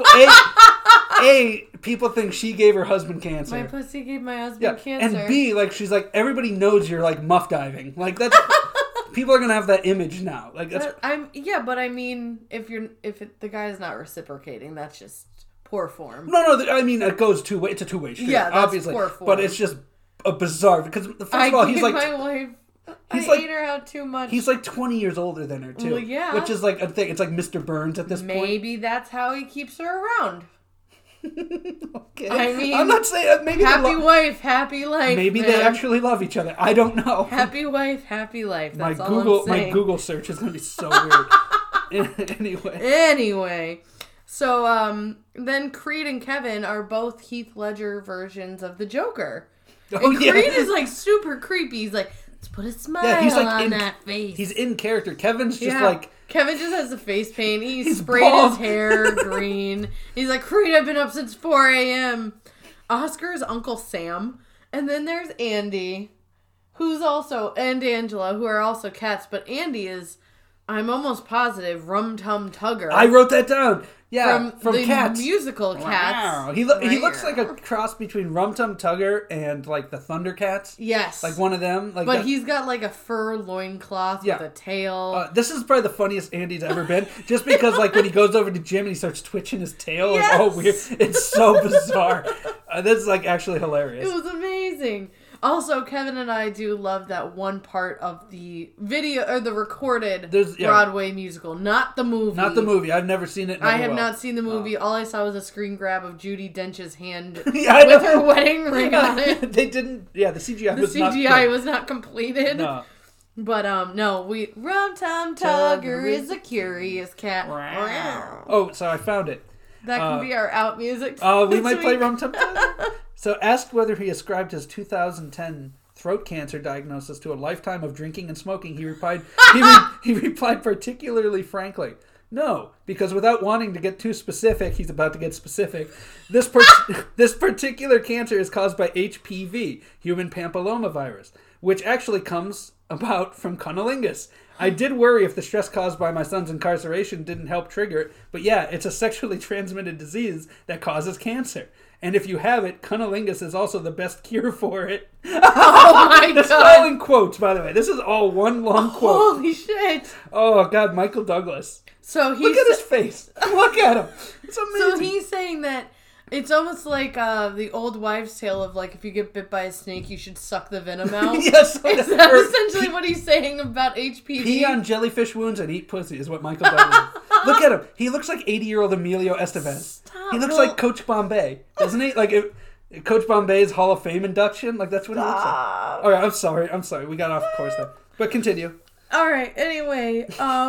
people think she gave her husband cancer. My pussy gave my husband cancer. And B, like, she's like, everybody knows you're like muff diving. Like, that's... people are gonna have that image now. Like, that's... but I mean, if the guy's not reciprocating, that's just poor form. No, I mean, it goes two way. It's a two-way street. Yeah, that's obviously. poor form. But it's just a bizarre... Because, first of all, he's like... my wife... I ate her out too much. He's like 20 years older than her, too. Well, yeah. Which is like a thing. It's like Mr. Burns at this point. Maybe that's how he keeps her around. Okay. I mean, I'm not saying maybe happy wife, happy life. Maybe man. they actually love each other. I don't know. Happy wife, happy life. That's my all I'm saying. My Google search is gonna be so weird. Anyway, so then Creed and Kevin are both Heath Ledger versions of the Joker. Oh, and Creed is like super creepy. He's like, let's put a smile he's like on that face. He's in character. Kevin's just like... Kevin just has the face paint. He's sprayed bald. his hair green. He's like, Creed, I've been up since 4 a.m. Oscar is Uncle Sam. And then there's Andy, and Angela, who are also cats. But Andy is, I'm almost positive, Rum Tum Tugger. I wrote that down. Yeah, from the Cats. musical Cats. Wow. He looks like a cross between Rum Tum Tugger and like the Thundercats. Yes. Like one of them. Like but he's got like a fur loincloth with a tail. This is probably the funniest Andy's ever been. Just because like when he goes over to Jim and he starts twitching his tail. Yes. Like, weird. It's so bizarre. That's like actually hilarious. It was amazing. Also, Kevin and I do love that one part of the video, or the recorded Broadway musical, not the movie. Not the movie. I've never seen it. I have not seen the movie. All I saw was a screen grab of Judi Dench's hand with her wedding ring on it. They didn't. Yeah, the CGI was not completed. No. But Rum Tum Tugger is a curious cat. Oh, so I found it. That can be our out music. We might play Rum Tum Tugger. So, asked whether he ascribed his 2010 throat cancer diagnosis to a lifetime of drinking and smoking, he replied, he replied particularly frankly, no, because without wanting to get too specific, he's about to get specific. This particular cancer is caused by HPV, human papillomavirus, which actually comes about from cunnilingus. I did worry if the stress caused by my son's incarceration didn't help trigger it, but yeah, it's a sexually transmitted disease that causes cancer. And if you have it, cunnilingus is also the best cure for it. Oh my That's god. all in quotes, by the way. This is all one long quote. Holy shit. Oh, God, Michael Douglas. So he's... Look at his face. Look at him. It's amazing. So he's saying that it's almost like the old wives' tale of, like, if you get bit by a snake, you should suck the venom out. Yes. Is that essentially what he's saying about HPV? Pee on jellyfish wounds and eat pussy is what Michael Douglas is. Look at him. He looks like 80-year-old Emilio Estevez. Stop. He looks like Coach Bombay, doesn't he? Like Coach Bombay's Hall of Fame induction. Like, that's what he looks like. All right, I'm sorry. We got off course there. But continue. All right. Anyway,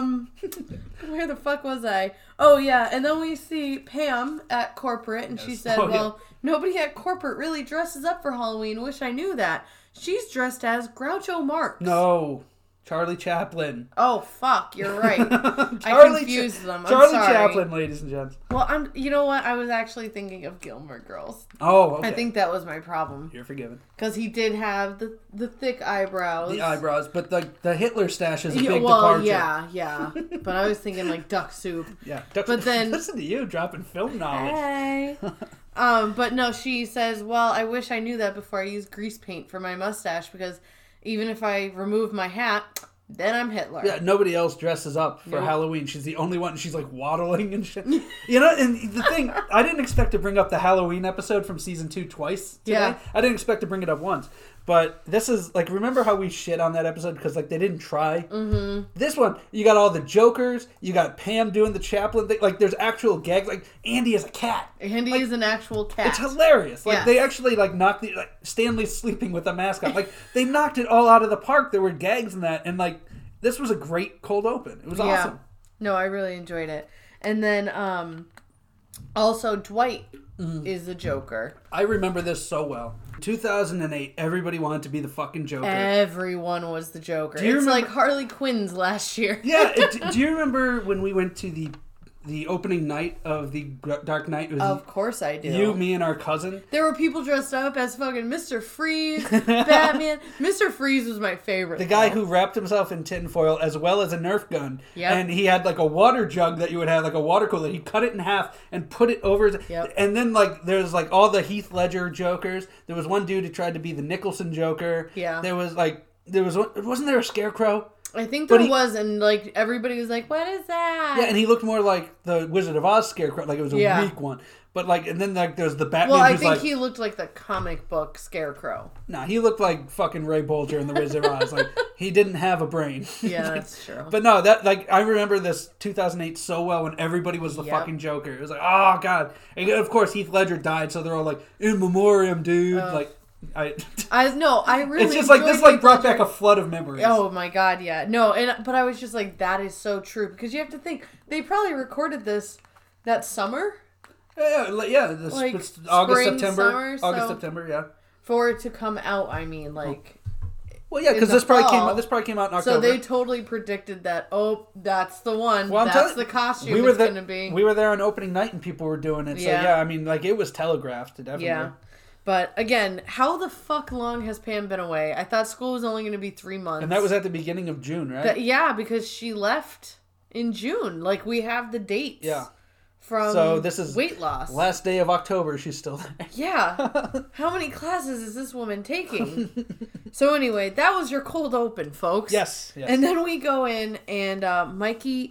where the fuck was I? Oh yeah, and then we see Pam at corporate, and she said, "Well, nobody at corporate really dresses up for Halloween. Wish I knew that. She's dressed as Groucho Marx." No, Charlie Chaplin. Oh fuck, you're right. I confused them. I'm Charlie sorry. Chaplin, ladies and gents. Well, you know what? I was actually thinking of Gilmore Girls. Oh, okay. I think that was my problem. You're forgiven. Because he did have the thick eyebrows. The eyebrows, but the Hitler stash is a big departure. Yeah. But I was thinking like duck soup. Yeah. But then listen to you dropping film knowledge. Hey. But no, she says, "Well, I wish I knew that before I used grease paint for my mustache, because even if I remove my hat, then I'm Hitler." Yeah, nobody else dresses up for Halloween. She's the only one. She's like waddling and shit. You know, and the thing, I didn't expect to bring up the Halloween episode from season 2 twice today. Yeah. I didn't expect to bring it up once. But this is, like, remember how we shit on that episode because, like, they didn't try? Mm-hmm. This one, you got all the Jokers, you got Pam doing the Chaplin thing. Like, there's actual gags. Like, Andy is a cat. Andy is an actual cat. It's hilarious. Like, Yes. they actually, like, knocked the, like, Stanley's sleeping with a mask on. Like, they knocked it all out of the park. There were gags in that. And, like, this was a great cold open. It was awesome. No, I really enjoyed it. And then, also, Dwight is the Joker. I remember this so well. 2008, everybody wanted to be the fucking Joker. Everyone was the Joker. It's remember... like Harley Quinn's last year. Yeah. Do you remember when we went to the opening night of the Dark Knight? Of course I do. You, me, and our cousin. There were people dressed up as fucking Mr. Freeze, Batman. Mr. Freeze was my favorite. The guy who wrapped himself in tinfoil as well as a Nerf gun. Yep. And he had like a water jug that you would have, like a water cooler. He cut it in half and put it over his... Yep. And then like there's like all the Heath Ledger Jokers. There was one dude who tried to be the Nicholson Joker. Yeah. Wasn't there a Scarecrow? I think there was, and like everybody was like, "What is that?" Yeah, and he looked more like the Wizard of Oz Scarecrow, like it was a weak one. But like, and then like there's the Batman. Well, I who's think like, he looked like the comic book Scarecrow. Nah, he looked like fucking Ray Bolger in the Wizard of Oz. Like he didn't have a brain. Yeah, that's true. But no, that like I remember this 2008 so well when everybody was the fucking Joker. It was like, oh god, and of course Heath Ledger died, so they're all like in memoriam, dude. Like. I really. It's just like this. Like brought back a flood of memories. Oh my god, yeah. No, but I was just like, that is so true, because you have to think they probably recorded this that summer. Yeah. This like August, spring, September, summer, September. Yeah. For it to come out, I mean, like. Well, yeah, because this probably came out. This probably came out in October. So they totally predicted that. Oh, that's the one. Well, that's the costume it's going to be. We were there on opening night, and people were doing it. So yeah, I mean, like it was telegraphed, definitely. Yeah. But again, how the fuck long has Pam been away? I thought school was only going to be 3 months. And that was at the beginning of June, right? Yeah, because she left in June. Like, we have the dates. Yeah. From so this is weight loss. Last day of October, she's still there. Yeah. How many classes is this woman taking? So anyway, that was your cold open, folks. Yes. And then we go in and Mikey,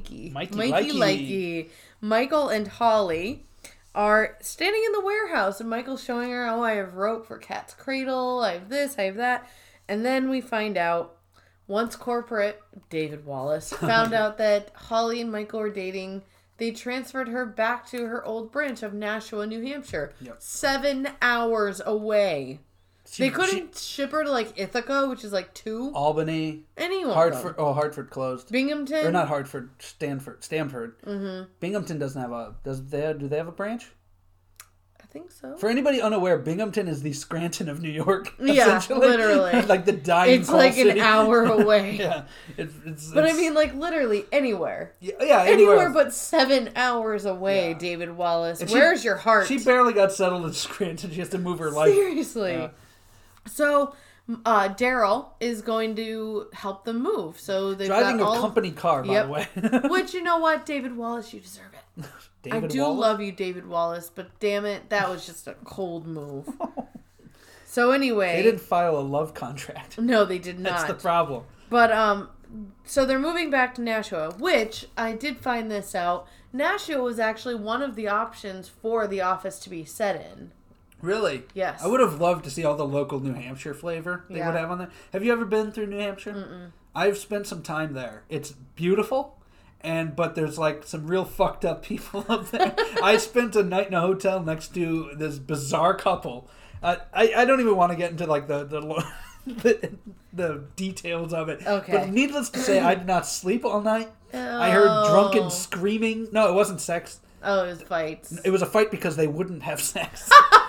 Michael and Holly are standing in the warehouse, and Michael's showing her, oh, I have rope for Cat's Cradle, I have this, I have that. And then we find out, once corporate, David Wallace, found out that Holly and Michael were dating, they transferred her back to her old branch of Nashua, New Hampshire. Yep. 7 hours away. They couldn't ship her to, like, Ithaca, which is, like, 2. Albany. Anyone. Hartford. Oh, Hartford closed. Binghamton? Or not Hartford. Stamford. Mm-hmm. Binghamton doesn't have a... Do they have a branch? I think so. For anybody unaware, Binghamton is the Scranton of New York. Yeah, literally. Like the dying It's like city. an hour away. Yeah. But I mean, like, literally anywhere. Yeah, anywhere but 7 hours away, David Wallace. Where's your heart? She barely got settled in Scranton. She has to move her life. Seriously. Yeah. So, Daryl is going to help them move. So they've driving got a company car, by the way. Which, you know what, David Wallace, you deserve it. David I do Wallace? love you, David Wallace, but damn it, that was just a cold move. So anyway, they didn't file a love contract. No, they did not. That's the problem. But so they're moving back to Nashua, which I did find this out. Nashua was actually one of the options for the office to be set in. Really? Yes. I would have loved to see all the local New Hampshire flavor they would have on there. Have you ever been through New Hampshire? Mm-mm. I've spent some time there. It's beautiful, but there's like some real fucked up people up there. I spent a night in a hotel next to this bizarre couple. I don't even want to get into like the details of it. Okay. But needless to say, I did not sleep all night. I heard drunken screaming. No, it wasn't sex. Oh, it was fights. It was a fight because they wouldn't have sex.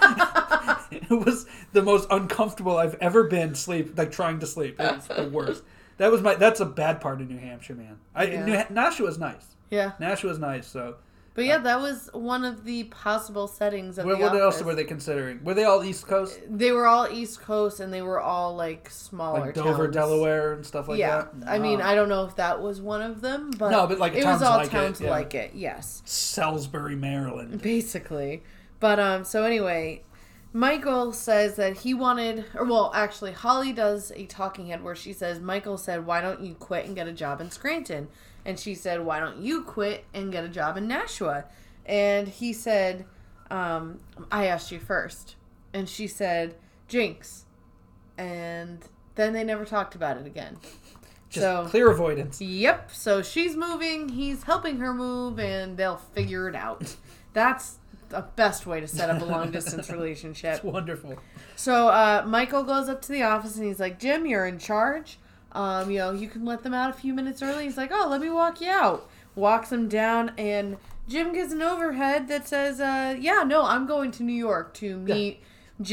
It was the most uncomfortable I've ever been trying to sleep. It was the worst. That's a bad part of New Hampshire, man. Nashua's nice. Yeah. Nashua's nice, so. But yeah, that was one of the possible settings of the office. What else were they considering? Were they all East Coast? They were all East Coast, and they were all like smaller like Dover, towns. Delaware, and stuff like that? I mean, I don't know if that was one of them, but, no, but like it towns was all like towns it, yeah. like it, yes. Salisbury, Maryland. Basically. But, so anyway, Michael says that he wanted, actually, Holly does a talking head where she says, Michael said, why don't you quit and get a job in Scranton? And she said, why don't you quit and get a job in Nashua? And he said, I asked you first. And she said, Jinx. And then they never talked about it again. Just clear avoidance. Yep. So she's moving, he's helping her move, and they'll figure it out. That's the best way to set up a long-distance relationship. It's wonderful. So Michael goes up to the office, and he's like, Jim, you're in charge. You can let them out a few minutes early. He's like, oh, let me walk you out. Walks him down, and Jim gets an overhead that says, I'm going to New York to meet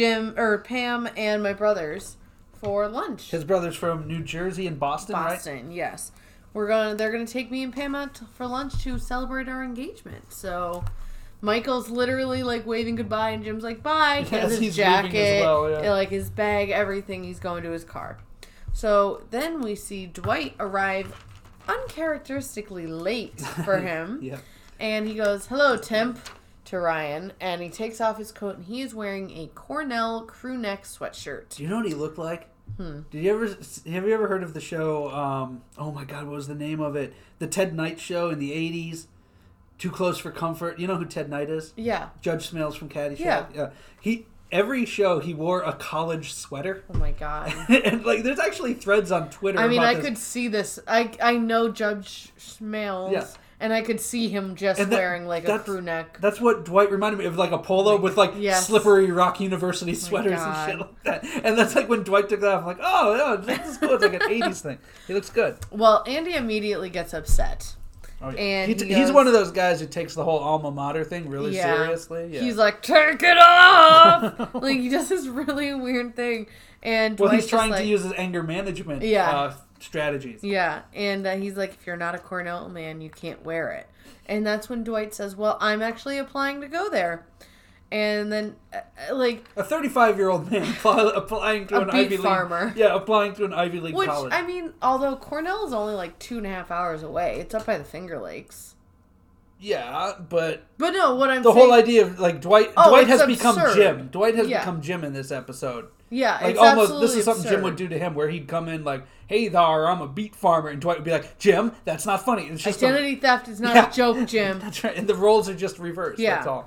Pam and my brothers for lunch. His brother's from New Jersey and Boston, right? Boston, yes. They're gonna take me and Pam out for lunch to celebrate our engagement. So Michael's literally like waving goodbye, and Jim's like, bye. He has his jacket, as well, yeah. like his bag, everything. He's going to his car. So then we see Dwight arrive uncharacteristically late for him. Yeah. And he goes, hello, Temp, to Ryan. And he takes off his coat, and he is wearing a Cornell crew neck sweatshirt. Do you know what he looked like? Have you ever heard of the show, oh my god, what was the name of it? The Ted Knight show in the 80s. Too Close for Comfort. You know who Ted Knight is? Yeah. Judge Smails from Caddyshack. Yeah. Every show he wore a college sweater. Oh my god. And like there's actually threads on Twitter. I mean, about I this. could see this. I know Judge Smails. Yeah. And I could see him just wearing like a crew neck. That's what Dwight reminded me of, like a polo with like slippery Rock University sweaters and shit like that. And that's like when Dwight took that off, I'm like, oh, this is cool. It's like an 80s thing. He looks good. Well, Andy immediately gets upset. Oh, yeah. And he's one of those guys who takes the whole alma mater thing really seriously. Yeah. He's like, take it off! Like, he does this really weird thing. And well, Dwight's he's trying to use his anger management strategies. Yeah, and he's like, if you're not a Cornell man, you can't wear it. And that's when Dwight says, well, I'm actually applying to go there. And then, like... A 35-year-old man applying to an Ivy League... farmer. Yeah, applying to an Ivy League college. Which, I mean, although Cornell is only like 2.5 hours away. It's up by the Finger Lakes. Yeah, but... But no, what I'm saying... The whole idea of, like, Dwight has become Jim. Dwight has become Jim in this episode. Yeah, like, it's almost, absolutely this is something absurd. Jim would do to him, where he'd come in like, hey there, I'm a beet farmer, and Dwight would be like, Jim, that's not funny. It's just identity theft is not a joke, Jim. That's right, and the roles are just reversed, that's all.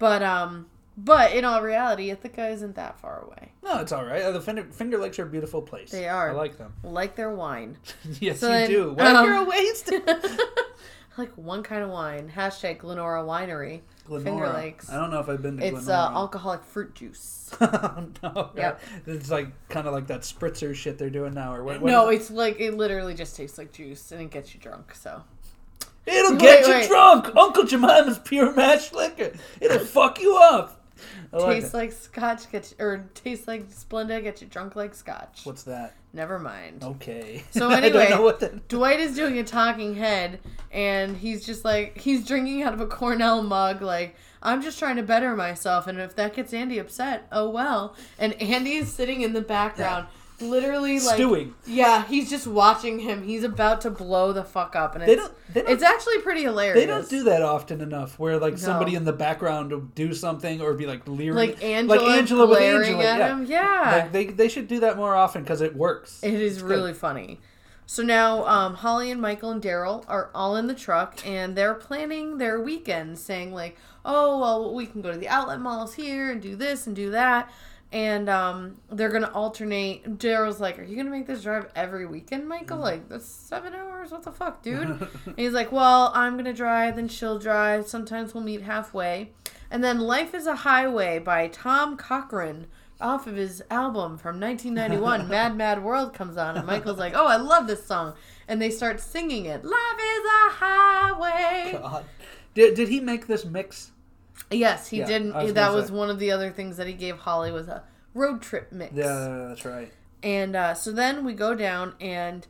But in all reality, Ithaca isn't that far away. No, it's all right. The Finger Lakes are a beautiful place. They are. I like them. Like their wine. Yes, so you do. Wipe your waist. I like one kind of wine. Hashtag Glenora Winery. Glenora. Finger Lakes. I don't know if I've been to Glenora. It's alcoholic fruit juice. No. Yep. It's like kind of like that spritzer shit they're doing now. Or what no, it's like, it literally just tastes like juice and it gets you drunk, so. It'll get you drunk! Uncle Jemima's pure mash liquor. It'll fuck you up. Tastes like scotch, tastes like Splenda, gets you drunk like scotch. What's that? Never mind. Okay. So anyway, Dwight is doing a talking head, and he's just like, he's drinking out of a Cornell mug, like, I'm just trying to better myself, and if that gets Andy upset, oh well. And Andy is sitting in the background, literally like stewing. Yeah, he's just watching him. He's about to blow the fuck up, and it's actually pretty hilarious. They don't do that often enough, where like somebody in the background will do something or be like leering, like Angela with glaring Angela. at him. Yeah, like, they should do that more often because it works. It's really funny. So now Holly and Michael and Daryl are all in the truck, and they're planning their weekend, saying like, oh, well, we can go to the outlet malls here and do this and do that. And they're going to alternate. Daryl's like, are you going to make this drive every weekend, Michael? Like, that's 7 hours. What the fuck, dude? And he's like, well, I'm going to drive, then she'll drive. Sometimes we'll meet halfway. And then Life is a Highway by Tom Cochrane, off of his album from 1991, Mad Mad World, comes on. And Michael's like, oh, I love this song. And they start singing it. Life is a highway. God. Did he make this mix? Yes, he did. That was one of the other things that he gave Holly, was a road trip mix. Yeah, that's right. And so then we go down, and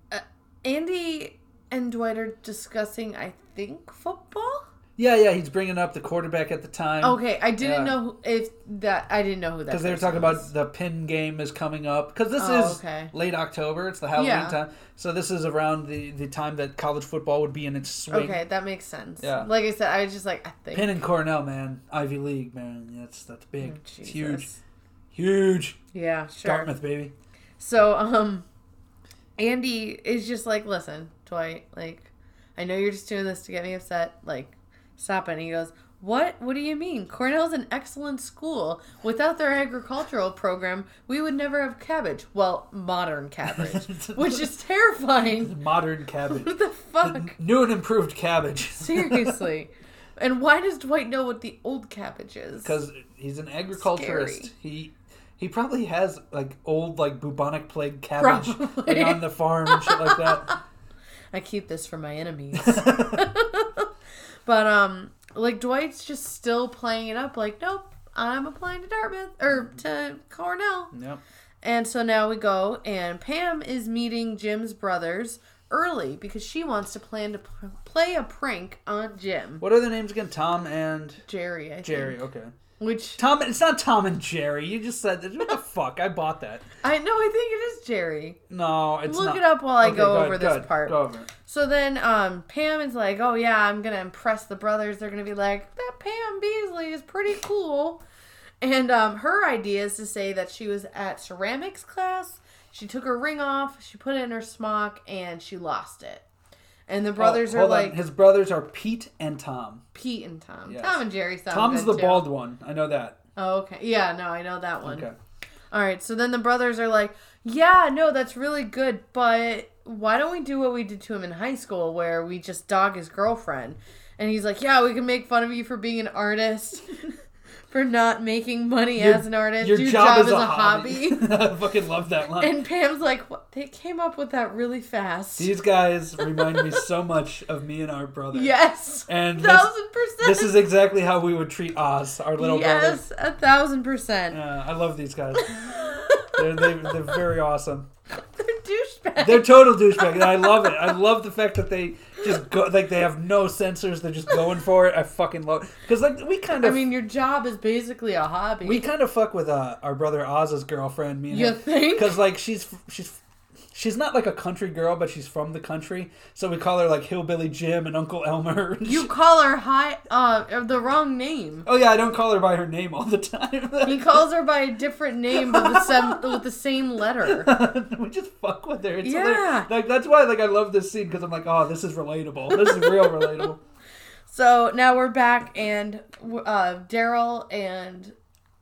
Andy and Dwight are discussing, I think, football? Yeah, he's bringing up the quarterback at the time. Okay, I didn't know I didn't know who that was. Because they were talking about the pin game is coming up. Because this is late October. It's the Halloween time. So this is around the time that college football would be in its swing. Okay, that makes sense. Yeah. Like I said, I was just like, I think. Penn and Cornell, man. Ivy League, man. That's big. Oh, it's huge. Huge. Yeah, sure. Dartmouth, baby. So, Andy is just like, listen, Dwight, like, I know you're just doing this to get me upset. Like, stop it. And he goes, what do you mean? Cornell's an excellent school. Without their agricultural program, we would never have cabbage. Well, modern cabbage, which is terrifying. Modern cabbage. What the fuck? New and improved cabbage. Seriously. And why does Dwight know what the old cabbage is? Because he's an agriculturist. Scary. He probably has like old like bubonic plague cabbage like, on the farm and shit like that. I keep this for my enemies. But like Dwight's just still playing it up like, nope, I'm applying to Dartmouth or to Cornell. Yep. And so now we go, and Pam is meeting Jim's brothers early because she wants to play a prank on Jim. What are their names again? Tom and Jerry, I think. Jerry, okay. Which Tom? It's not Tom and Jerry. You just said that. What the fuck? I bought that. I think it is Jerry. No, it's not. Look it up while I go over this part. Go over it. So then Pam is like, oh yeah, I'm going to impress the brothers. They're going to be like, that Pam Beasley is pretty cool. And her idea is to say that she was at ceramics class. She took her ring off. She put it in her smock, and she lost it. And the brothers are like... His brothers are Pete and Tom. Pete and Tom. Yes. Tom and Jerry sound Tom's good the bald one. I know that. Oh, okay. Yeah, no, I know that one. Okay. All right, so then the brothers are like, yeah, no, that's really good, but why don't we do what we did to him in high school where we just dog his girlfriend? And he's like, yeah, we can make fun of you for being an artist, for not making money as an artist. Your job is a hobby. I fucking love that line. And Pam's like, what? They came up with that really fast. These guys remind me so much of me and our brother. Yes. And 1,000%. This is exactly how we would treat Oz, our little brother. Yes, 1,000%. I love these guys. They're very awesome. They're douchebags. They're total douchebags, and I love it. I love the fact that they just go, like, they have no censors. They're just going for it. I fucking love it. Because, like, we kind of... I mean, your job is basically a hobby. We kind of fuck with our brother Oz's girlfriend, me and you her. think? Because, like, she's not like a country girl, but she's from the country. So we call her like Hillbilly Jim and Uncle Elmer. You call her the wrong name. Oh yeah, I don't call her by her name all the time. He calls her by a different name with the same letter. We just fuck with her. It's yeah. hilarious. Like that's why I love this scene because I'm like, oh, this is relatable. This is real relatable. So now we're back, and Daryl and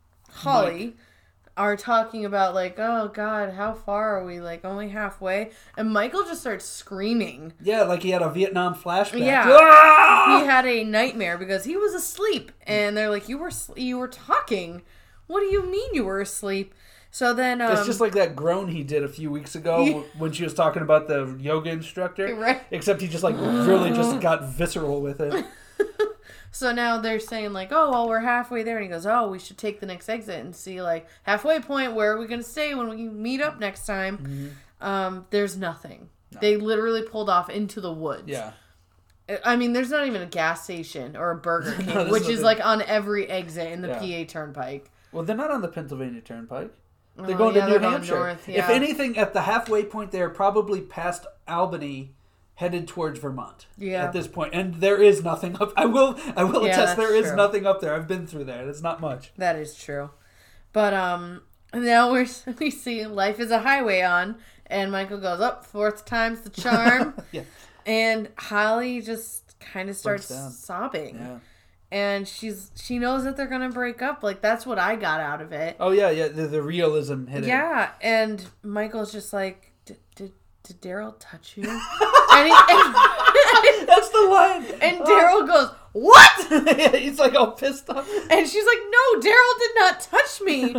Holly are talking about, like, oh, God, how far are we? Like, only halfway? And Michael just starts screaming. Yeah, like he had a Vietnam flashback. Yeah. Ah! He had a nightmare because he was asleep. And they're like, you were talking. What do you mean you were asleep? So then... it's just like that groan he did a few weeks ago when she was talking about the yoga instructor. Right. Except he just, like, really just got visceral with it. So now they're saying, like, oh, well, we're halfway there. And he goes, oh, we should take the next exit and see, like, halfway point, where are we going to stay when we meet up next time? Mm-hmm. There's nothing. No. They literally pulled off into the woods. Yeah. I mean, there's not even a gas station or a Burger King, which is, like, on every exit in the PA Turnpike. Well, they're not on the Pennsylvania Turnpike. They're going to New they're going Hampshire. north, yeah. If anything, at the halfway point, they're probably past Albany, headed towards Vermont. Yeah. At this point, and there is nothing up. I will attest there is true. nothing up there. I've been through there. It's not much. That is true. But now we see Life is a Highway on, and Michael goes up, fourth time's the charm. Yeah. And Holly just kind of starts down. sobbing. Yeah. And she knows that they're gonna break up. Like, that's what I got out of it. Oh yeah. The realism hit it. Yeah, and Michael's just like, did Daryl touch you? and That's the line. And Daryl goes, what? He's like all pissed off. And she's like, no, Daryl did not touch me.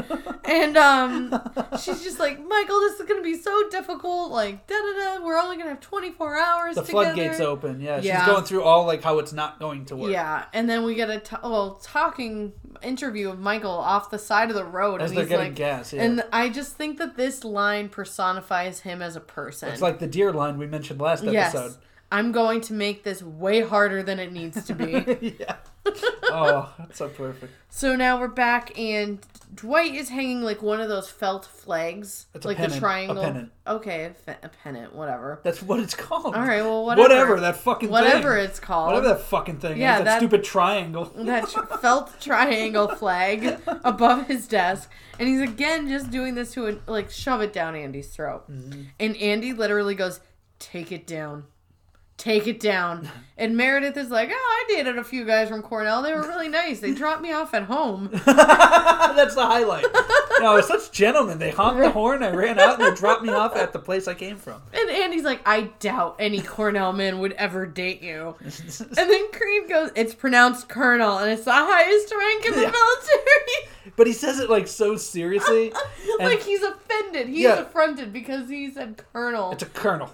And she's just like, Michael, this is going to be so difficult. Like, da-da-da, we're only going to have 24 hours The together. floodgates open. Yeah, she's going through all like how it's not going to work. Yeah, and then we get a talking interview of Michael off the side of the road. As and they're he's getting like, gas, yeah. And I just think that this line personifies him as a person. It's like the deer line we mentioned last episode. Yes. I'm going to make this way harder than it needs to be. Yeah. Oh, that's so perfect. So now we're back, and Dwight is hanging like one of those felt flags. It's a like pennant. the triangle. A pennant. Okay, a pennant, whatever. That's what it's called. All right, well, whatever. That fucking whatever thing. It's called. Whatever that fucking thing Yeah, is. That stupid triangle. That felt triangle flag above his desk. And he's again just doing this to like shove it down Andy's throat. Mm-hmm. And Andy literally goes, take it down. Take it down. And Meredith is like, oh, I dated a few guys from Cornell. They were really nice. They dropped me off at home. That's the highlight. No, such gentlemen. They honked the horn. I ran out and they dropped me off at the place I came from. And Andy's like, I doubt any Cornell man would ever date you. And then Creed goes, it's pronounced Colonel, and it's the highest rank in the military. But he says it like so seriously. Like he's offended. He's affronted because he said Colonel. It's a colonel.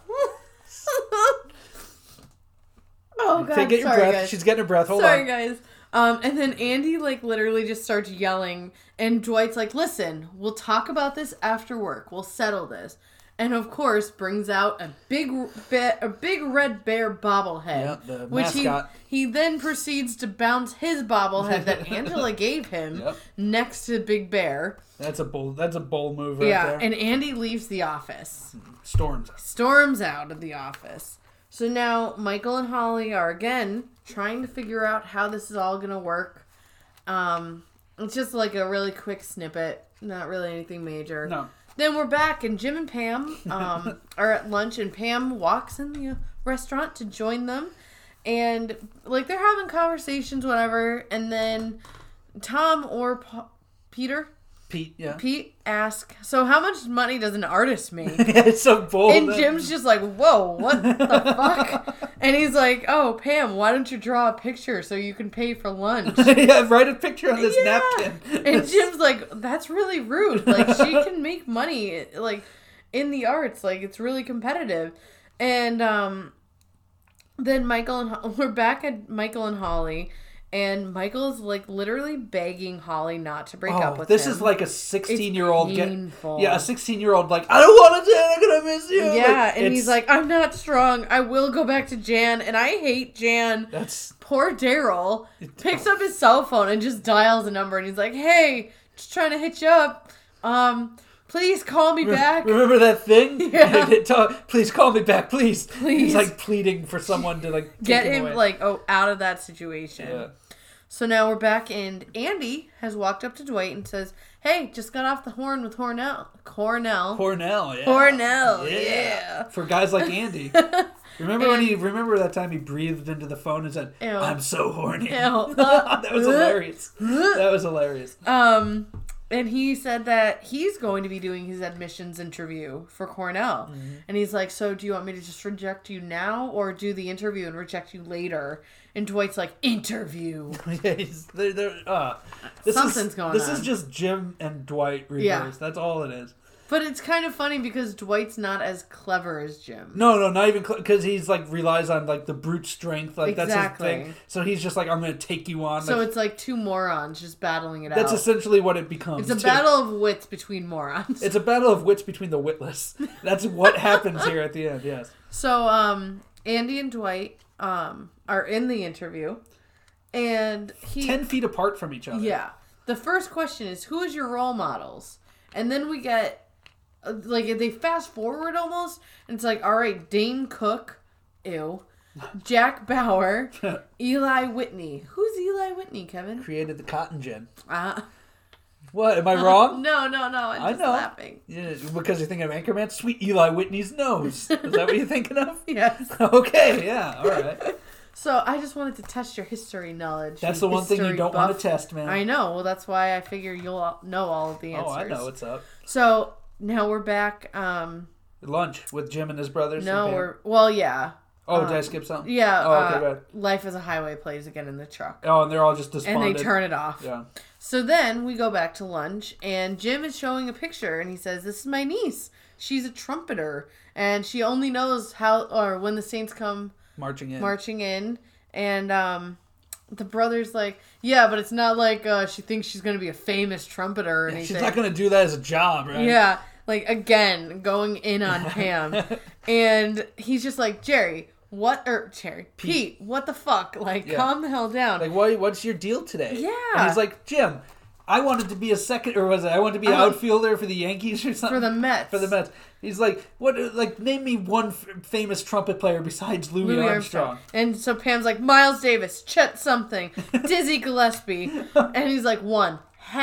Oh, God. Get your breath. Guys. She's getting her breath. Hold Sorry, on. guys. And then Andy, like, literally just starts yelling. And Dwight's like, listen, we'll talk about this after work. We'll settle this. And, of course, brings out a big red bear bobblehead. The which mascot. he then proceeds to bounce his bobblehead that Angela gave him next to Big Bear. That's a bold move right there. Yeah, and Andy leaves the office. Storms out of the office. So now Michael and Holly are again trying to figure out how this is all going to work. It's just like a really quick snippet, not really anything major. No. Then we're back, and Jim and Pam are at lunch, and Pam walks in the restaurant to join them. And like they're having conversations, whatever, and then Tom or Pete asks, so how much money does an artist make? It's so bold. And Jim's just like, whoa, what the fuck? And he's like, oh, Pam, why don't you draw a picture so you can pay for lunch? Yeah, write a picture on this napkin. And Jim's like, that's really rude. Like, she can make money, like, in the arts. Like, it's really competitive. And then we're back at Michael and Holly. And Michael's, like, literally begging Holly not to break up with him. This is like a 16-year-old. It's painful. A 16-year-old, like, I don't want to do it, I'm going to miss you. Yeah, like, and he's like, I'm not strong. I will go back to Jan. And I hate Jan. Poor Daryl picks up his cell phone and just dials a number. And he's like, hey, just trying to hit you up. Please call me back. Remember that thing? Yeah. Please call me back, please. Please. He's like pleading for someone to like get him away. like out of that situation. Yeah. So now we're back, and Andy has walked up to Dwight and says, hey, just got off the horn with Cornell, yeah. Cornell, yeah. For guys like Andy. Remember that time he breathed into the phone and said, ew. I'm so horny. That was hilarious. That was hilarious. And he said that he's going to be doing his admissions interview for Cornell. Mm-hmm. And he's like, so do you want me to just reject you now or do the interview and reject you later? And Dwight's like, interview. Something's going on. This is just Jim and Dwight reversed. Yeah. That's all it is. But it's kind of funny because Dwight's not as clever as Jim. No, not even because he's like relies on like the brute strength, like exactly. That's his thing. So he's just like, I'm going to take you on. So it's like two morons just battling it out. That's essentially what it becomes. It's a battle of wits between morons. It's a battle of wits between the witless. That's what happens here at the end. Yes. So Andy and Dwight are in the interview, and 10 feet apart from each other. Yeah. The first question is, who is your role models? And then we get, like, they fast forward almost, and it's like, all right, Dane Cook, ew, Jack Bauer, Eli Whitney. Who's Eli Whitney, Kevin? Created the cotton gin. What, am I wrong? No, I'm just laughing. Yeah, because you're thinking of Anchorman? Sweet Eli Whitney's nose. Is that what you're thinking of? Yes. Okay, yeah, all right. So I just wanted to test your history knowledge. That's the one thing you don't want to test, man. I know. Well, that's why I figure you'll know all of the answers. Oh, I know what's up. So now we're back. Lunch with Jim and his brothers. No, yeah. Oh, did I skip something? Yeah. Oh, okay, go ahead. Life as a Highway plays again in the truck. Oh, and they're all just despondent. And they turn it off. Yeah. So then we go back to lunch, and Jim is showing a picture, and he says, "This is my niece. She's a trumpeter, and she only knows when the Saints come marching in." And the brother's like, "Yeah, but it's not like she thinks she's going to be a famous trumpeter or anything. She's not going to do that as a job, right?" Yeah, like, again, going in on Pam. And he's just like, Pete, what the fuck? Like, calm the hell down. Like, what's your deal today? Yeah. And he's like, Jim, I wanted to be a second, or was it? I wanted to be an outfielder for the Yankees or something. For the Mets. He's like, name me one famous trumpet player besides Louis Armstrong. And so Pam's like, Miles Davis, Chet something, Dizzy Gillespie. And he's like, one.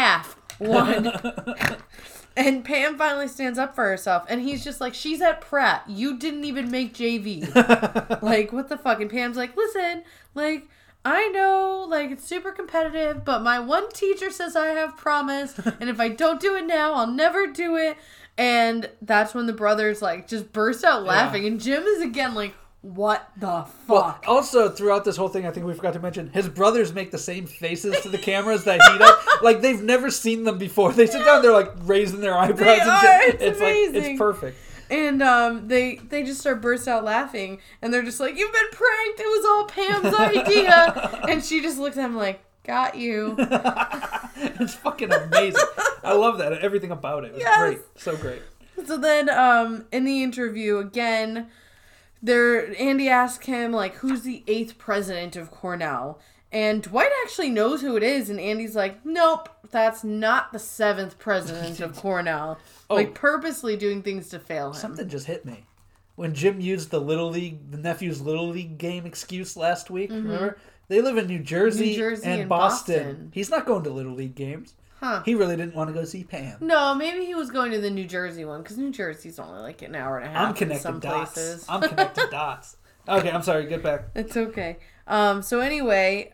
And Pam finally stands up for herself. And he's just like, she's at Pratt. You didn't even make JV. Like, what the fuck? And Pam's like, listen, like, I know, like, it's super competitive, but my one teacher says I have promise, and if I don't do it now, I'll never do it. And that's when the brothers, like, just burst out laughing, and Jim is again like, what the fuck? Well, also, throughout this whole thing, I think we forgot to mention, his brothers make the same faces to the cameras that he does. Like, they've never seen them before. They sit down, they're, like, raising their eyebrows. It's amazing. Like, it's perfect. And they just start burst out laughing, and they're just like, you've been pranked, it was all Pam's idea. And she just looks at him like, got you. It's fucking amazing. I love that. Everything about it was great. So great. So then, in the interview, again, Andy asks him, like, who's the 8th president of Cornell? And Dwight actually knows who it is, and Andy's like, nope, that's not the 7th president of Cornell. Like, purposely doing things to fail him. Something just hit me. When Jim used the nephew's Little League game excuse last week, remember? They live in New Jersey and Boston. He's not going to Little League games. Huh. He really didn't want to go see Pam. No, maybe he was going to the New Jersey one, because New Jersey's only like an hour and a half I'm connecting in some dots. places. I'm connecting dots. Okay, I'm sorry. Get back. It's okay. So anyway,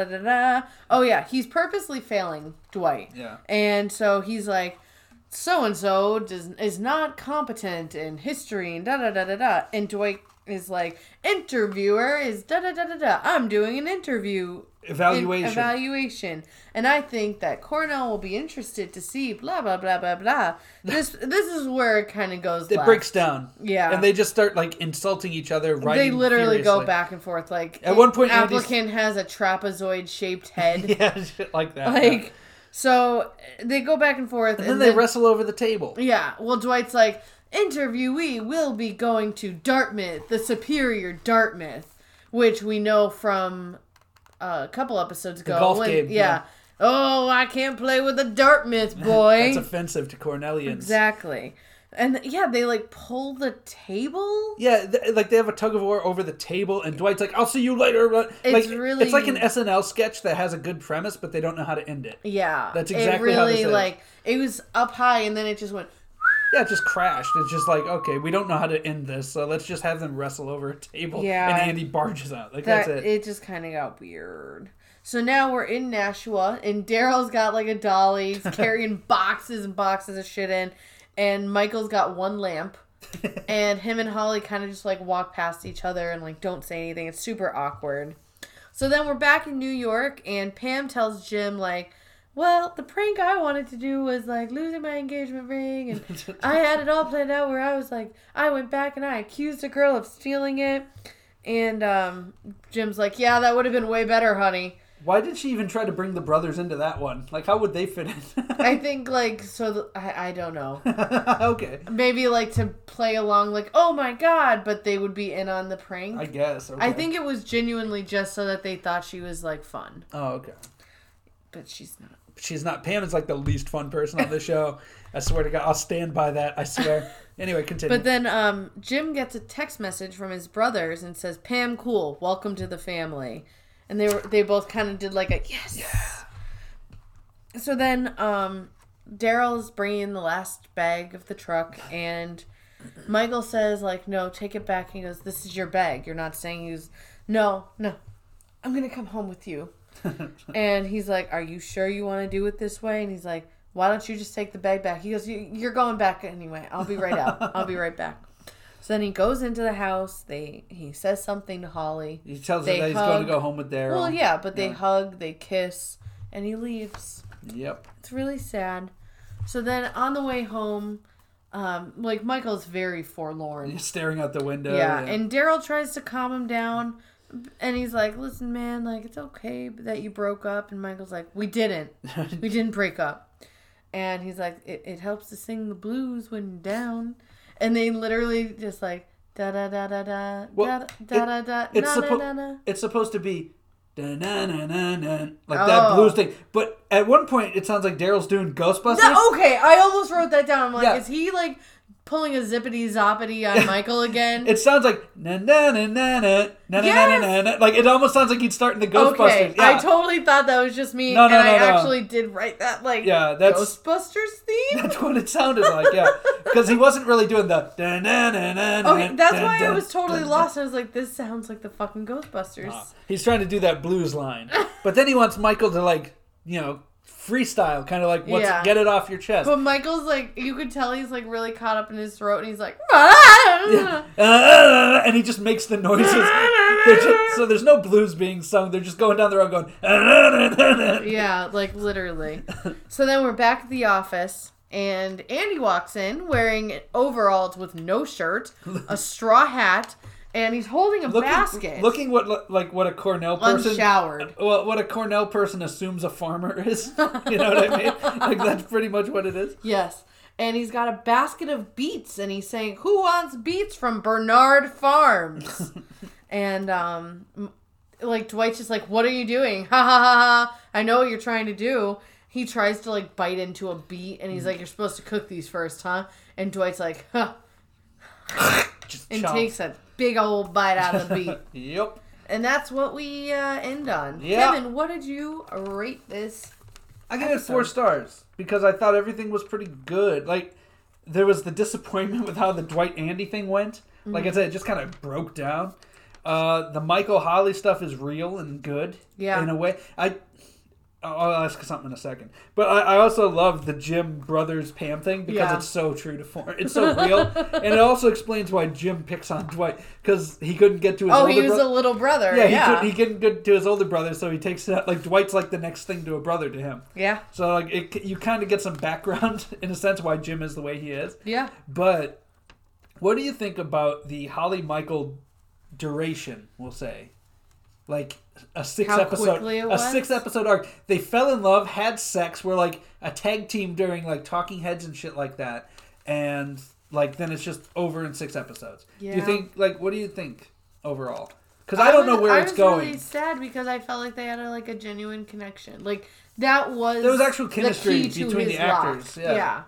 oh yeah, he's purposely failing Dwight. Yeah. And so he's like, so-and-so is not competent in history and da-da-da-da-da. And Dwight is like, interviewer is da-da-da-da-da. I'm doing an interview evaluation. And I think that Cornell will be interested to see blah, blah, blah, blah, blah. This is where it kind of goes It breaks down. Yeah. And they just start, like, insulting each other. They literally go back and forth. Like, at one point, applicant has a trapezoid-shaped head. Yeah, shit like that. Like... Yeah. So they go back and forth. And then they wrestle over the table. Yeah. Well, Dwight's like, interviewee will be going to Dartmouth, the superior Dartmouth, which we know from a couple episodes ago. The golf game. Yeah. Oh, I can't play with a Dartmouth, boy. That's offensive to Cornellians. Exactly. And yeah, they like pull the table. Yeah, like they have a tug of war over the table, and Dwight's like, "I'll see you later." It's like an SNL sketch that has a good premise, but they don't know how to end it. Yeah, that's exactly how this is. Like it was up high, and then it just went. Yeah, it just crashed. It's just like, okay, we don't know how to end this, so let's just have them wrestle over a table. Yeah, and Andy barges out. Like that's it. It just kind of got weird. So now we're in Nashua, and Daryl's got like a dolly, he's carrying boxes and boxes of shit in. And Michael's got one lamp, and him and Holly kind of just, like, walk past each other and, like, don't say anything. It's super awkward. So then we're back in New York, and Pam tells Jim, like, well, the prank I wanted to do was, like, losing my engagement ring, and I had it all planned out where I was, like, I went back and I accused a girl of stealing it. And Jim's like, yeah, that would have been way better, honey. Why did she even try to bring the brothers into that one? Like, how would they fit in? I think, like, I don't know. Okay. Maybe, like, to play along, like, oh my god, but they would be in on the prank. I guess, okay. I think it was genuinely just so that they thought she was, like, fun. Oh, okay. But she's not. she's not. Pam is like the least fun person on the show. I swear to God, I'll stand by that. I swear. Anyway, continue. But then Jim gets a text message from his brothers and says, "Pam, cool, welcome to the family." And they both kind of did like a yes. Yeah. So then Daryl's bringing the last bag of the truck, and Michael says, like, no, take it back. He goes, this is your bag. You're not staying. He goes, no, I'm going to come home with you. And he's like, are you sure you want to do it this way? And he's like, why don't you just take the bag back? He goes, you're going back anyway. I'll be right out. I'll be right back. So then he goes into the house. He says something to Holly. He tells her that he's going to go home with Daryl. Well, yeah, but they hug, they kiss, and he leaves. Yep. It's really sad. So then on the way home, like Michael's very forlorn. He's staring out the window. Yeah, and Daryl tries to calm him down, and he's like, listen, man, like, it's okay that you broke up. And Michael's like, we didn't break up. And he's like, it helps to sing the blues when you're down. And they literally just like, da da da da da, da da da da, it's supposed to be da-na-na-na-na, like that blues thing. But at one point, it sounds like Daryl's doing Ghostbusters. Okay, I almost wrote that down. I'm like, is he like pulling a zippity-zoppity on Michael again? It sounds like na-na-na-na-na, na-na-na-na-na. Like, it almost sounds like he'd start in the Ghostbusters. Okay, yeah. I totally thought that was just me, I actually did write that, like, Ghostbusters theme? That's what it sounded like, yeah. Because he wasn't really doing the da-na-na-na-na. Okay, that's why I was totally lost. I was like, this sounds like the fucking Ghostbusters. He's trying to do that blues line. But then he wants Michael to, like, you know, freestyle, kind of like, get it off your chest. But Michael's like, you could tell he's like really caught up in his throat, and he's like, and he just makes the noises. So there's no blues being sung. They're just going down the road going, yeah, like literally. So then we're back at the office, and Andy walks in wearing overalls with no shirt, a straw hat, and he's holding a basket. Looking what a Cornell person... Unshowered. What a Cornell person assumes a farmer is. You know what I mean? Like, that's pretty much what it is. Yes. And he's got a basket of beets, and he's saying, who wants beets from Bernard Farms? And, like, Dwight's just like, what are you doing? Ha ha ha ha. I know what you're trying to do. He tries to, like, bite into a beet, and he's like, you're supposed to cook these first, huh? And Dwight's like, huh. And takes a big old bite out of the beet. Yep. And that's what we end on. Yeah. Kevin, what did you rate this? I gave it 4 stars because I thought everything was pretty good. Like, there was the disappointment with how the Dwight-Andy thing went. Like I said, it just kind of broke down. The Michael Holly stuff is real and good in a way. I'll ask something in a second. But I also love the Jim Brothers Pam thing because it's so true to form. It's so real. And it also explains why Jim picks on Dwight. Because he couldn't get to his older brother. Oh, he was a little brother. Yeah, he couldn't get to his older brother, so he takes it out. Like, Dwight's like the next thing to a brother to him. Yeah. So, like, you kind of get some background, in a sense, why Jim is the way he is. Yeah. But what do you think about the Holly Michael duration, we'll say? Like a 6-episode arc. They fell in love, had sex, were like a tag team during like Talking Heads and shit like that, and like then it's just over in 6 episodes. Yeah. Do you think what do you think overall? Because I don't know where it's going. I was really sad because I felt like they had a genuine connection. Like there was actual chemistry between the actors. Yeah.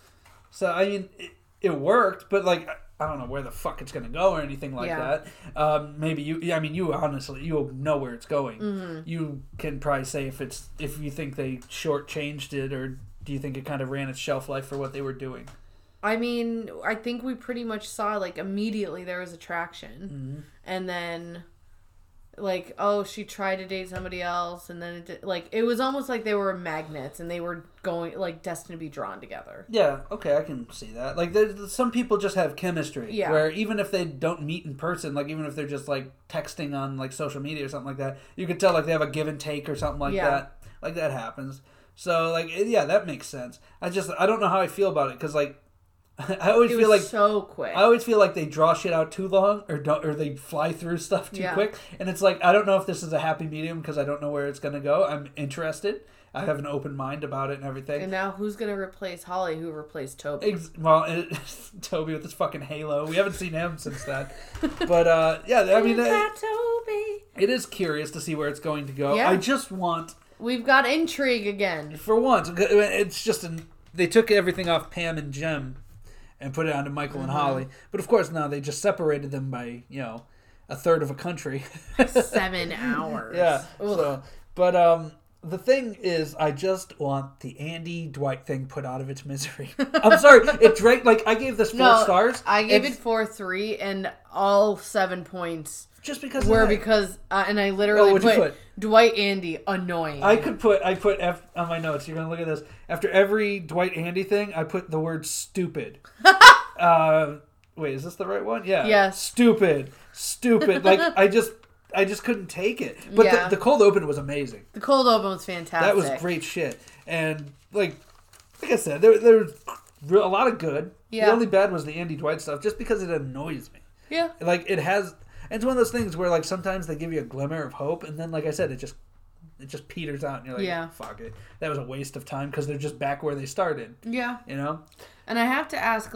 So I mean, it worked, but like. I don't know where the fuck it's going to go or anything like that. Maybe you honestly, you'll know where it's going. Mm-hmm. You can probably say if you think they shortchanged it, or do you think it kind of ran its shelf life for what they were doing? I mean, I think we pretty much saw like immediately there was attraction, and then like, oh, she tried to date somebody else, and then it was almost like they were magnets and they were going like destined to be drawn together. Yeah, okay, I can see that. Like, some people just have chemistry, where even if they don't meet in person, like even if they're just like texting on like social media or something like that, you could tell like they have a give and take or something like that. Like that happens. So like, yeah, that makes sense. I don't know how I feel about it because like. I always feel like so quick. I always feel like they draw shit out too long, or they fly through stuff too quick, and it's like I don't know if this is a happy medium because I don't know where it's gonna go. I'm interested. I have an open mind about it and everything. And now who's gonna replace Holly? Who replaced Toby? Toby with his fucking halo. We haven't seen him since that. But yeah, I mean, Toby. It is curious to see where it's going to go. Yeah. I just want We've got intrigue again. For once, it's just they took everything off Pam and Jem and put it onto Michael and Holly. But of course, now they just separated them by, a third of a country. 7 hours. Yeah. So, but the thing is, I just want the Andy Dwight thing put out of its misery. I'm sorry, it drank I gave this 4 stars. I gave it 4.3, and all 7 points just because because and I literally put Dwight Andy annoying. I put F on my notes. You're gonna look at this. After every Dwight Andy thing, I put the word stupid. Wait, is this the right one? Yeah. Yes. Stupid. I just couldn't take it. But the cold open was amazing. The cold open was fantastic. That was great shit. And like I said, there's a lot of good. Yeah. The only bad was the Andy Dwight stuff, just because it annoys me. Yeah. It has. It's one of those things where sometimes they give you a glimmer of hope, and then like I said, it just peters out, and you're like, fuck it. That was a waste of time because they're just back where they started. Yeah. And I have to ask,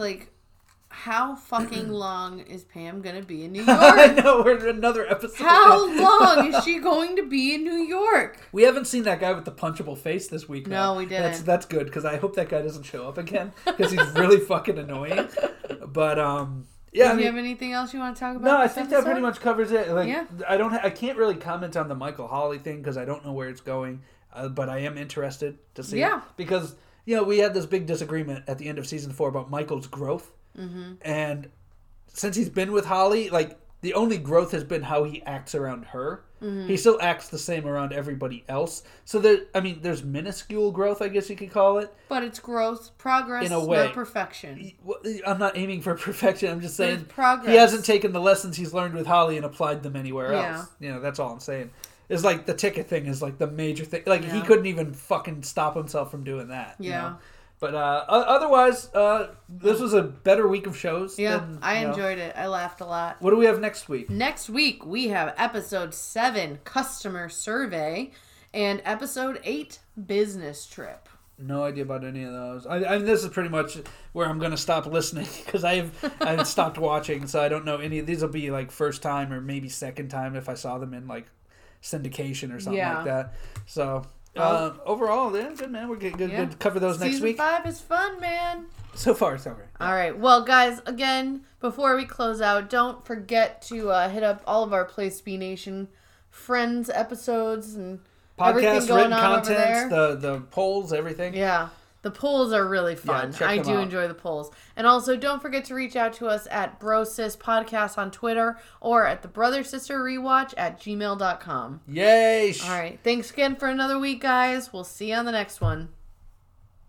how fucking long is Pam going to be in New York? I know, we're in another episode. How long is she going to be in New York? We haven't seen that guy with the punchable face this week, though. No, we didn't. That's good, because I hope that guy doesn't show up again, because he's really fucking annoying. But, yeah. Do you have anything else you want to talk about? No, I think that pretty much covers it. Yeah. I can't really comment on the Michael Holly thing, because I don't know where it's going, but I am interested to see. Yeah. Because, we had this big disagreement at the end of season 4 about Michael's growth. Mm-hmm. And since he's been with Holly, the only growth has been how he acts around her. Mm-hmm. He still acts the same around everybody else. So there's minuscule growth, I guess you could call it. But it's growth, progress, in a way. Not perfection. I'm not aiming for perfection. I'm just saying progress. He hasn't taken the lessons he's learned with Holly and applied them anywhere else. That's all I'm saying. It's the ticket thing is the major thing. He couldn't even fucking stop himself from doing that. Yeah. But otherwise, this was a better week of shows. Yeah, I enjoyed it. I laughed a lot. What do we have next week? Next week, we have episode 7, Customer Survey, and episode 8, Business Trip. No idea about any of those. I mean, this is pretty much where I'm going to stop listening, because I've stopped watching, so I don't know any of these. Will be first time or maybe second time if I saw them in syndication or something like that. So... overall, yeah, good, man. We're good to cover those next week. Season 5 is fun, man. So far, it's okay. All right. Well, guys, again, before we close out, don't forget to hit up all of our Place B Nation Friends episodes and everything going on over there. The polls, everything. Yeah. The polls are really fun. I do enjoy the polls. And also, don't forget to reach out to us at BroSis Podcast on Twitter or at the Brother Sister Rewatch at gmail.com. Yay! All right. Thanks again for another week, guys. We'll see you on the next one.